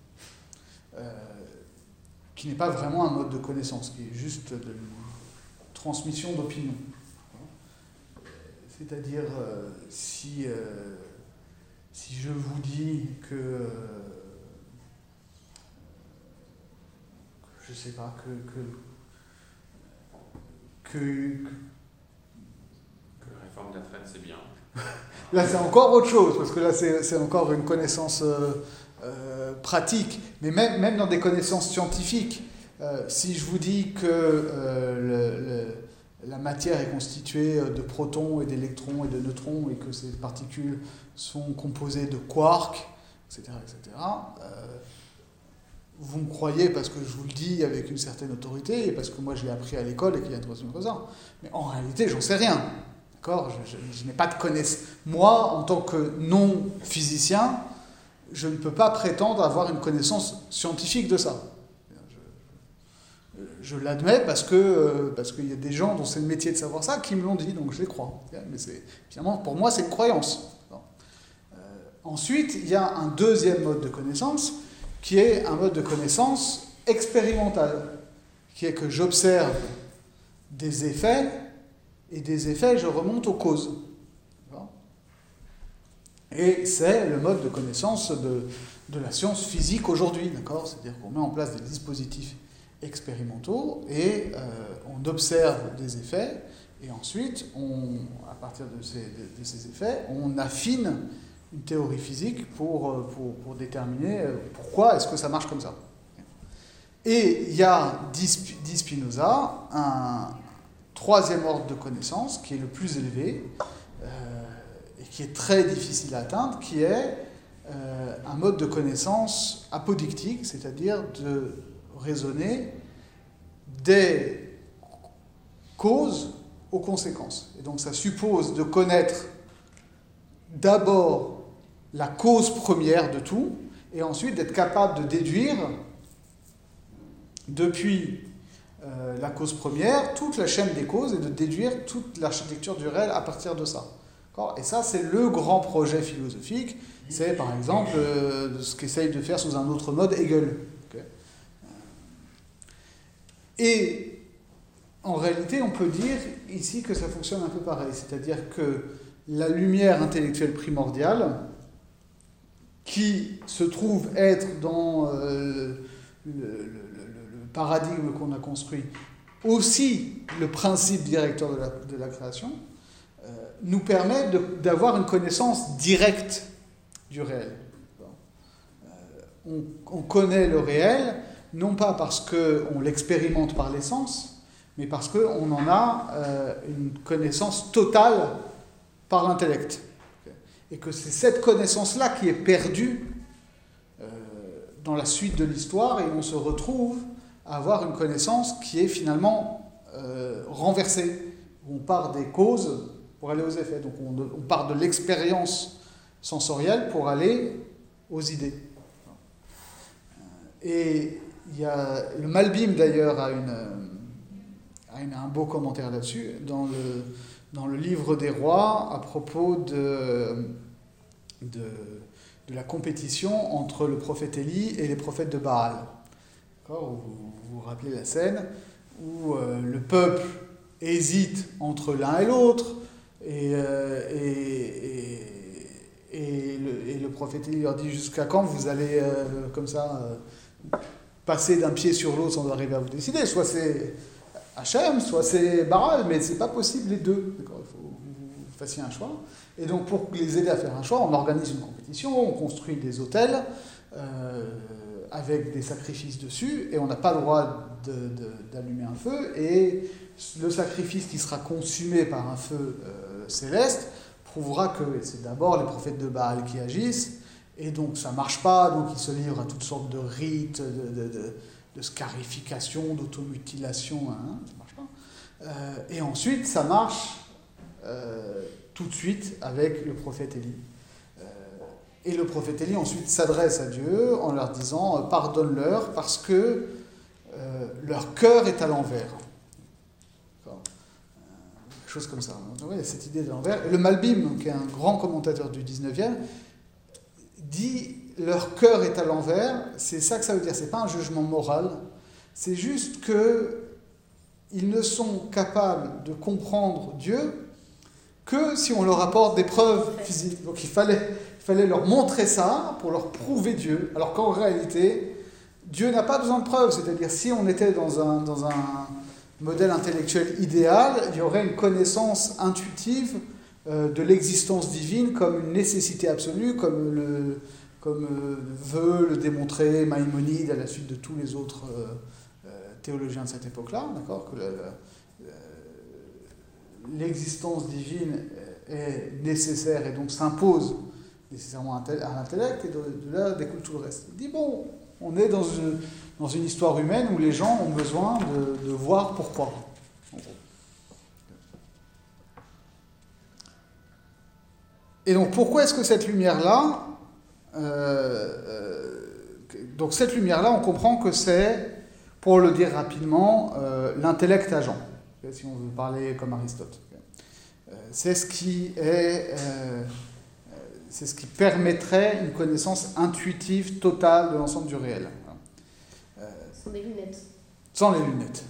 qui n'est pas vraiment un mode de connaissance, qui est juste de transmission d'opinion. C'est-à-dire, si je vous dis que je sais pas, que la réforme des retraites, c'est bien. Là, c'est encore autre chose, parce que là, c'est encore une connaissance pratique. Mais même dans des connaissances scientifiques, si je vous dis que la matière est constituée de protons et d'électrons et de neutrons, et que ces particules sont composées de quarks, etc., vous me croyez parce que je vous le dis avec une certaine autorité, et parce que moi je l'ai appris à l'école et qu'il y a une troisième cause. Mais en réalité, j'en sais rien. D'accord ? Je n'ai pas de connaissance. Moi, en tant que non-physicien, je ne peux pas prétendre avoir une connaissance scientifique de ça. Je l'admets parce qu'il y a des gens dont c'est le métier de savoir ça qui me l'ont dit, donc je les crois. Mais finalement, pour moi, c'est une croyance. Ensuite, il y a un deuxième mode de connaissance, qui est un mode de connaissance expérimental, qui est que j'observe des effets, et des effets, je remonte aux causes. Et c'est le mode de connaissance de la science physique aujourd'hui, d'accord ? C'est-à-dire qu'on met en place des dispositifs expérimentaux, et on observe des effets, et ensuite, à partir de ces effets, on affine une théorie physique pour déterminer pourquoi est-ce que ça marche comme ça. Et il y a, dit Spinoza, un troisième ordre de connaissance qui est le plus élevé et qui est très difficile à atteindre, qui est un mode de connaissance apodictique, c'est-à-dire de raisonner des causes aux conséquences. Et donc ça suppose de connaître d'abord la cause première de tout, et ensuite d'être capable de déduire depuis la cause première toute la chaîne des causes, et de déduire toute l'architecture du réel à partir de ça. Et ça, c'est le grand projet philosophique. C'est par exemple ce qu'essaye de faire sous un autre mode Hegel. Et en réalité, on peut dire ici que ça fonctionne un peu pareil, c'est-à-dire que la lumière intellectuelle primordiale, qui se trouve être dans le paradigme qu'on a construit, aussi le principe directeur de la création, nous permet d'avoir une connaissance directe du réel. On connaît le réel, non pas parce qu'on l'expérimente par les sens, mais parce qu'on en a une connaissance totale par l'intellect. Et que c'est cette connaissance-là qui est perdue dans la suite de l'histoire, et on se retrouve à avoir une connaissance qui est finalement renversée. On part des causes pour aller aux effets. Donc on part de l'expérience sensorielle pour aller aux idées. Et il y a, le Malbim d'ailleurs a un beau commentaire là-dessus dans le livre des rois à propos de la compétition entre le prophète Élie et les prophètes de Baal. Vous vous rappelez la scène où le peuple hésite entre l'un et l'autre et le prophète Élie leur dit: jusqu'à quand vous allez comme ça passer d'un pied sur l'autre sans arriver à vous décider? Soit c'est Hachem, soit c'est Baal, mais c'est pas possible les deux. D'accord, il faut que vous fassiez un choix. Et donc pour les aider à faire un choix, on organise une compétition, on construit des autels avec des sacrifices dessus, et on n'a pas le droit d'allumer un feu, et le sacrifice qui sera consumé par un feu céleste prouvera que c'est d'abord les prophètes de Baal qui agissent, et donc ça ne marche pas, donc ils se livrent à toutes sortes de rites, de scarification, d'automutilation, ça ne marche pas. Et ensuite, ça marche tout de suite avec le prophète Élie. Et le prophète Élie ensuite s'adresse à Dieu en leur disant: pardonne-leur parce que leur cœur est à l'envers. Quelque chose comme ça. Donc, il y a cette idée de l'envers. Et le Malbim, qui est un grand commentateur du 19e, dit: leur cœur est à l'envers. C'est ça que ça veut dire. C'est pas un jugement moral. C'est juste qu'ils ne sont capables de comprendre Dieu que si on leur apporte des preuves physiques. Donc il fallait leur montrer ça pour leur prouver Dieu, alors qu'en réalité, Dieu n'a pas besoin de preuves. C'est-à-dire, si on était dans un modèle intellectuel idéal, il y aurait une connaissance intuitive de l'existence divine comme une nécessité absolue, comme veut le démontrer Maïmonide à la suite de tous les autres théologiens de cette époque-là, d'accord, que l'existence divine est nécessaire et donc s'impose nécessairement à l'intellect, et de là découle tout le reste. Il dit: bon, on est dans une histoire humaine où les gens ont besoin de voir pourquoi. Et donc pourquoi est-ce que cette lumière-là, donc cette lumière-là, on comprend que c'est, pour le dire rapidement, l'intellect agent, si on veut parler comme Aristote. C'est ce qui permettrait une connaissance intuitive totale de l'ensemble du réel. Sans des lunettes. Sans les lunettes.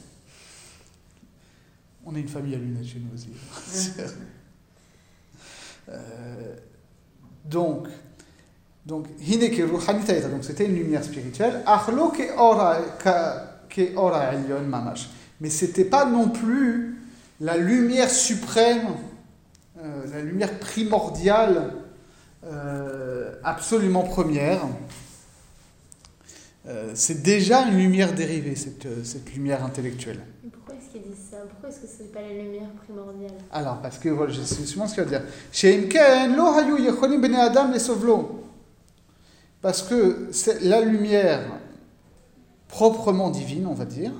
On est une famille à lunettes chez nous aussi. Donc Hineke Ruhanitaïta, donc c'était une lumière spirituelle. Achlo ke ora elyon mamash. Mais c'était pas non plus la lumière suprême, la lumière primordiale, absolument première. C'est déjà une lumière dérivée, cette lumière intellectuelle. Mais pourquoi est-ce qu'il dit ça? Pourquoi est-ce que ce n'est pas la lumière primordiale? Alors, parce que voilà, c'est souvent ce qu'il va dire. Sheimken lo hayu yecholim bnei adam lesovlo. Parce que c'est la lumière proprement divine, on va dire,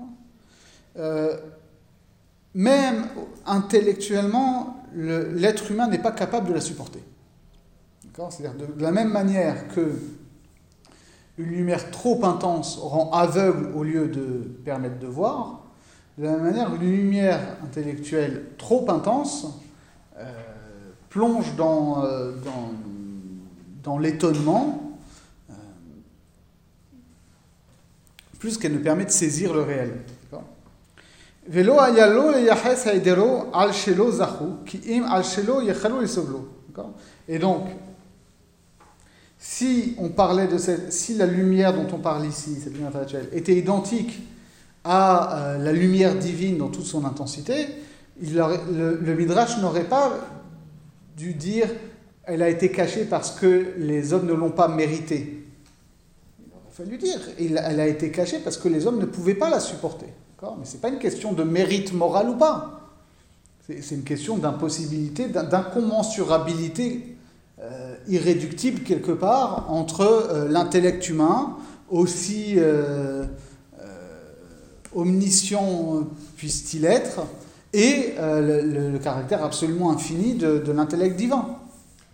même intellectuellement, l'être humain n'est pas capable de la supporter. D'accord ? C'est-à-dire de la même manière que une lumière trop intense rend aveugle au lieu de permettre de voir, de la même manière, une lumière intellectuelle trop intense plonge dans l'étonnement, plus qu'elle ne permet de saisir le réel. D'accord ? Et donc, si on parlait si la lumière dont on parle ici, cette lumière intellectuelle, était identique à la lumière divine dans toute son intensité, le Midrash n'aurait pas dû dire elle a été cachée parce que les hommes ne l'ont pas méritée. Il aurait fallu dire elle a été cachée parce que les hommes ne pouvaient pas la supporter. D'accord ? Mais ce n'est pas une question de mérite moral ou pas. C'est une question d'impossibilité, d'incommensurabilité irréductible quelque part entre l'intellect humain, aussi omniscient puisse-t-il être, et le caractère absolument infini de l'intellect divin. Alors, je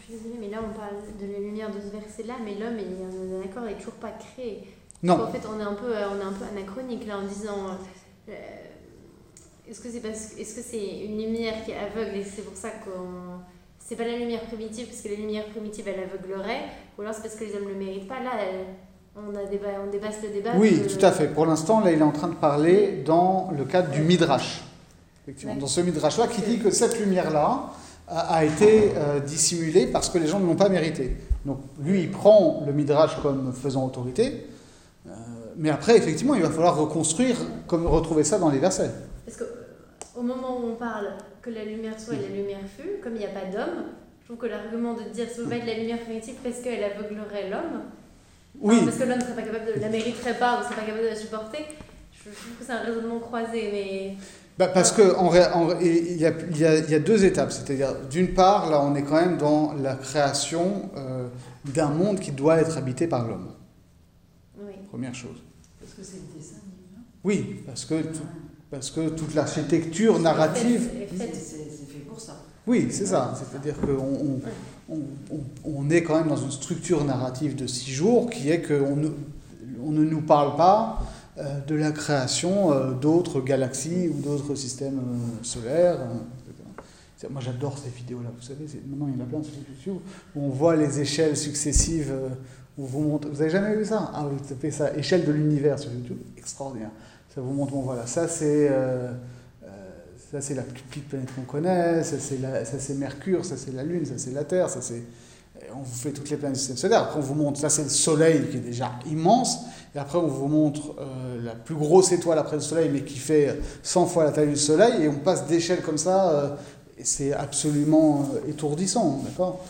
suis désolée, mais là on parle de la lumière de ce verset-là, mais l'homme, on est d'accord, il n'est toujours pas créé. Non. En fait, on est un peu anachronique là en disant est-ce que c'est une lumière qui est aveugle et c'est pour ça qu'on. C'est pas la lumière primitive, parce que la lumière primitive elle aveuglerait, ou alors c'est parce que les hommes ne le méritent pas. Là, on dépasse le débat. Oui, tout à fait. Pour l'instant, là, il est en train de parler dans le cadre du Midrash. Effectivement, dans ce Midrash-là, qui dit que cette lumière-là a été dissimulée parce que les gens ne l'ont pas méritée. Donc, lui, il prend le Midrash comme faisant autorité, mais après, effectivement, il va falloir reconstruire, retrouver ça dans les versets. Parce qu'au moment où on parle que la lumière soit et la lumière fut, comme il n'y a pas d'homme, je trouve que l'argument de dire ça ne peut pas être la lumière primitive parce qu'elle aveuglerait l'homme, Oui. parce que l'homme ne serait pas capable de la mériterait pas ou ne serait pas capable de la supporter, je trouve que c'est un raisonnement croisé. Mais... Parce que il y a deux étapes. C'est-à-dire, d'une part, là, on est quand même dans la création d'un monde qui doit être habité par l'homme. Oui. Première chose. Parce que c'est le dessin divin. Oui, parce que toute l'architecture narrative... C'est fait pour ça. Oui, c'est ça. C'est-à-dire qu'on on est quand même dans une structure narrative de 6 jours qui est qu'on ne nous parle pas de la création d'autres galaxies ou d'autres systèmes solaires. Etc. Moi, j'adore ces vidéos-là. Vous savez, maintenant, il y en a plein sur YouTube où on voit les échelles successives. Où vous n'avez jamais vu ça? Ah oui, vous tapez ça, échelle de l'univers sur YouTube. Extraordinaire. Ça vous montre, bon voilà, ça c'est la plus petite planète qu'on connaît, ça c'est Mercure, ça c'est la Lune, ça c'est la Terre, ça c'est... On vous fait toutes les planètes du système solaire. Après on vous montre, ça c'est le Soleil qui est déjà immense, et après on vous montre la plus grosse étoile après le Soleil, mais qui fait 100 fois la taille du Soleil, et on passe d'échelle comme ça, et c'est absolument étourdissant, d'accord?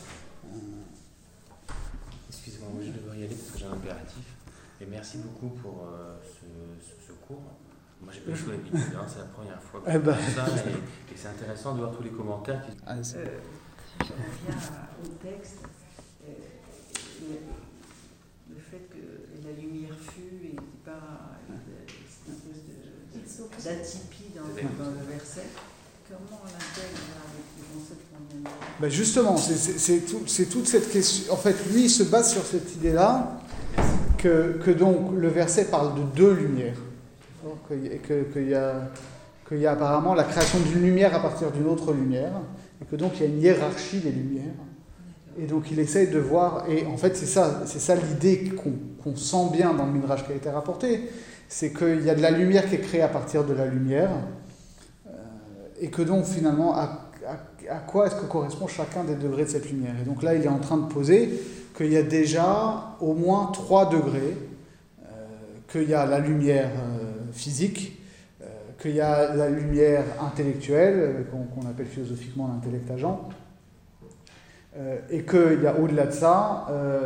Excusez-moi, moi je devrais y aller parce que j'ai un impératif, et merci beaucoup pour ce cours. Moi, j'ai pas du tout l'habitude, c'est la première fois que je fais ça, et c'est intéressant de voir tous les commentaires qui... Je reviens au texte, le fait que la lumière fut et pas c'est une espèce d'atypie dans le verset. Comment on l'intègre avec les concepts qu'on vient de dire? Justement, c'est toute cette question. En fait, lui, il se base sur cette idée-là que donc le verset parle de 2 lumières. Qu'il y a apparemment la création d'une lumière à partir d'une autre lumière, et que donc il y a une hiérarchie des lumières, et donc il essaye de voir, et en fait c'est ça l'idée qu'on sent bien dans le Midrash qui a été rapporté, c'est qu'il y a de la lumière qui est créée à partir de la lumière, et que donc finalement à quoi est-ce que correspond chacun des degrés de cette lumière. Et donc là il est en train de poser qu'il y a déjà au moins 3 degrés, qu'il y a la lumière physique, qu'il y a la lumière intellectuelle, qu'on appelle philosophiquement l'intellect agent, et qu'il y a au-delà de ça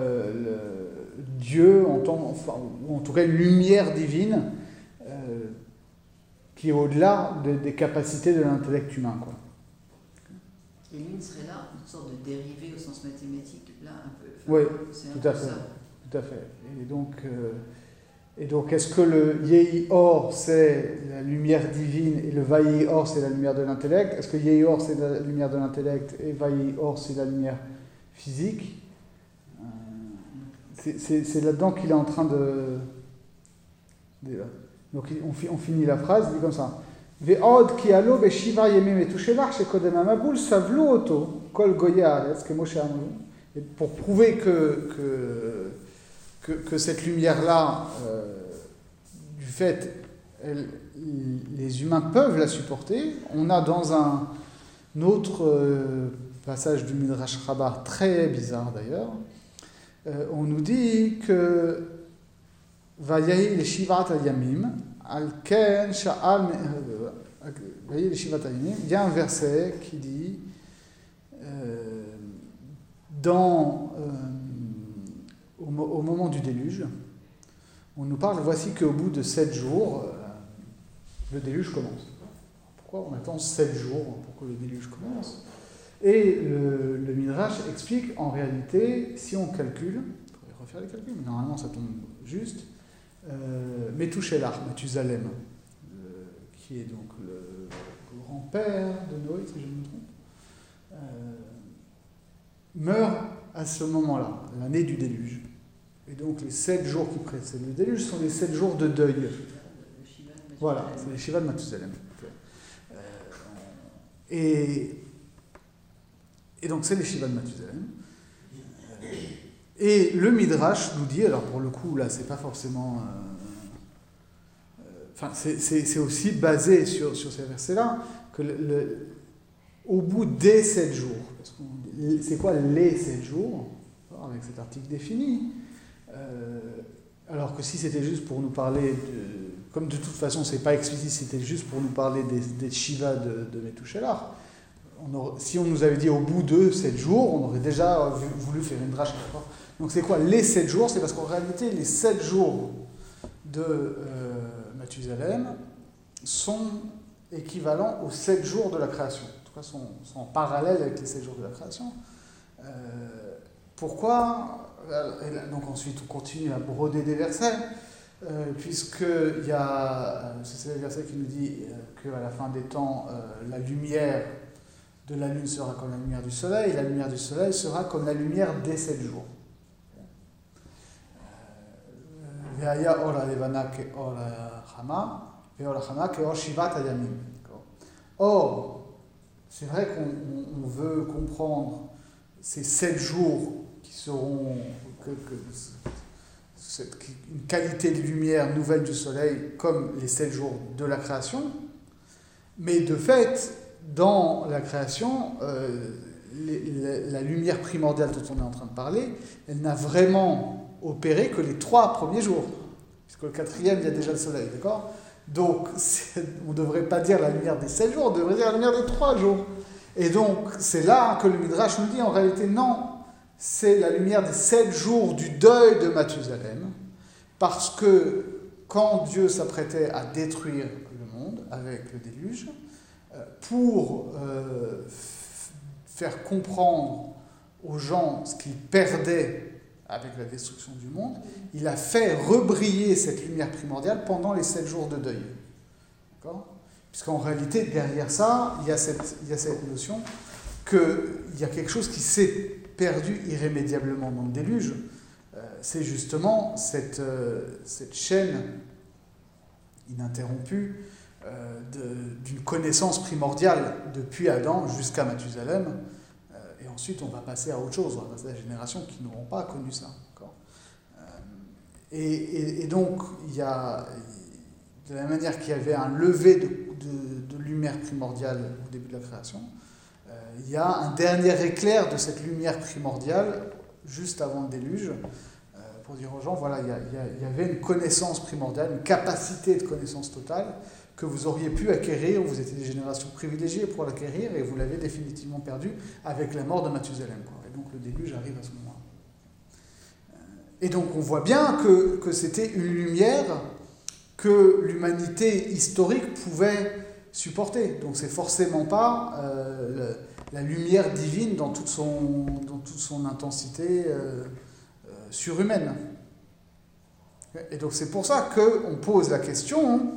Dieu, ou en tout cas une lumière divine qui est au-delà des capacités de l'intellect humain, quoi. Et l'une serait là, une sorte de dérivé au sens mathématique, là un peu. Oui, tout à fait. Tout à fait. Et donc, est-ce que le Yehi Or, c'est la lumière divine et le Vayehi Or, c'est la lumière de l'intellect? Est-ce que Yehi Or, c'est la lumière de l'intellect et Vayehi Or, c'est la lumière physique? C'est là-dedans qu'il est en train de... Donc, on finit la phrase, il dit comme ça. Ve'od ki alo be'shiva yemim etushelach shekodem hamabul savlu oto kol goyei haaretz ke Moshe amru. Et pour prouver que cette lumière-là, du fait, les humains peuvent la supporter, on a dans un autre passage du Midrash Rabbah, très bizarre d'ailleurs, on nous dit que Vayahi le Shivat al-Yamim, al-Ken Sha'al Vayahi le Shivat al-Yamim, il y a un verset qui dit au moment du déluge, on nous parle, voici qu'au bout de 7 jours, le déluge commence. Pourquoi on attend 7 jours pour que le déluge commence? Et le Midrash explique, en réalité, si on calcule, il faudrait refaire les calculs, mais normalement ça tombe juste, Methuselah, Mathusalem, qui est donc le grand-père de Noé, si je ne me trompe, meurt à ce moment-là, l'année du déluge. Et donc les 7 jours qui précèdent le déluge sont les 7 jours de deuil. Voilà, c'est les Shiva de Mathusalem. Et donc c'est les Shiva de Mathusalem. Et le Midrash nous dit, alors pour le coup là c'est pas forcément... c'est aussi basé sur ces versets-là, que au bout des 7 jours, c'est quoi les 7 jours, avec cet article défini, alors que si c'était juste pour nous parler comme de toute façon c'est pas explicite, c'était juste pour nous parler des Shiva de Methuselah, si on nous avait dit au bout de 7 jours, on aurait déjà voulu faire une drache. Donc c'est quoi les 7 jours? C'est parce qu'en réalité les 7 jours de Mathusalem sont équivalents aux 7 jours de la création. En tout cas sont en parallèle avec les 7 jours de la création. Pourquoi? Donc ensuite on continue à broder des versets, puisqu'il y a, c'est le verset qui nous dit qu'à la fin des temps, la lumière de la lune sera comme la lumière du soleil, et la lumière du soleil sera comme la lumière des 7 jours. Or, c'est vrai qu'on veut comprendre ces 7 jours qui seront une qualité de lumière nouvelle du soleil comme les 7 jours de la création, mais de fait, dans la création, la lumière primordiale dont on est en train de parler, elle n'a vraiment opéré que les 3 premiers jours, puisque le 4e, il y a déjà le soleil, d'accord? Donc, on ne devrait pas dire la lumière des 7 jours, on devrait dire la lumière des 3 jours. Et donc, c'est là que le Midrash nous dit, en réalité, non, c'est la lumière des 7 jours du deuil de Mathusalem, parce que quand Dieu s'apprêtait à détruire le monde avec le déluge, pour faire comprendre aux gens ce qu'ils perdaient avec la destruction du monde, il a fait rebriller cette lumière primordiale pendant les 7 jours de deuil. D'accord ? Puisqu'en réalité, derrière ça, il y a cette notion qu'il y a quelque chose qui s'est perdu irrémédiablement dans le déluge. C'est justement cette chaîne ininterrompue d'une connaissance primordiale depuis Adam jusqu'à Mathusalem. Et ensuite, on va passer à autre chose, on va passer à des générations qui n'auront pas connu ça. Et donc, il y a, de la même manière qu'il y avait un lever de lumière primordiale au début de la création, il y a un dernier éclair de cette lumière primordiale juste avant le déluge, pour dire aux gens, voilà, il y avait une connaissance primordiale, une capacité de connaissance totale que vous auriez pu acquérir, vous étiez des générations privilégiées pour l'acquérir, et vous l'avez définitivement perdu avec la mort de Mathusalem. Et donc le déluge arrive à ce moment-là. Et donc on voit bien que c'était une lumière que l'humanité historique pouvait supporter. Donc c'est forcément pas la lumière divine dans toute son intensité surhumaine. Et donc c'est pour ça qu'on pose la question,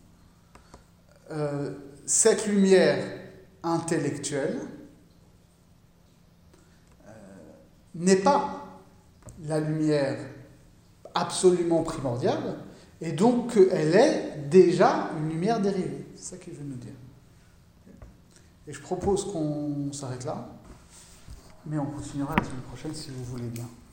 cette lumière intellectuelle n'est pas la lumière absolument primordiale, et donc elle est déjà une lumière dérivée. C'est ça qu'il veut nous dire. Et je propose qu'on s'arrête là, mais on continuera la semaine prochaine si vous voulez bien.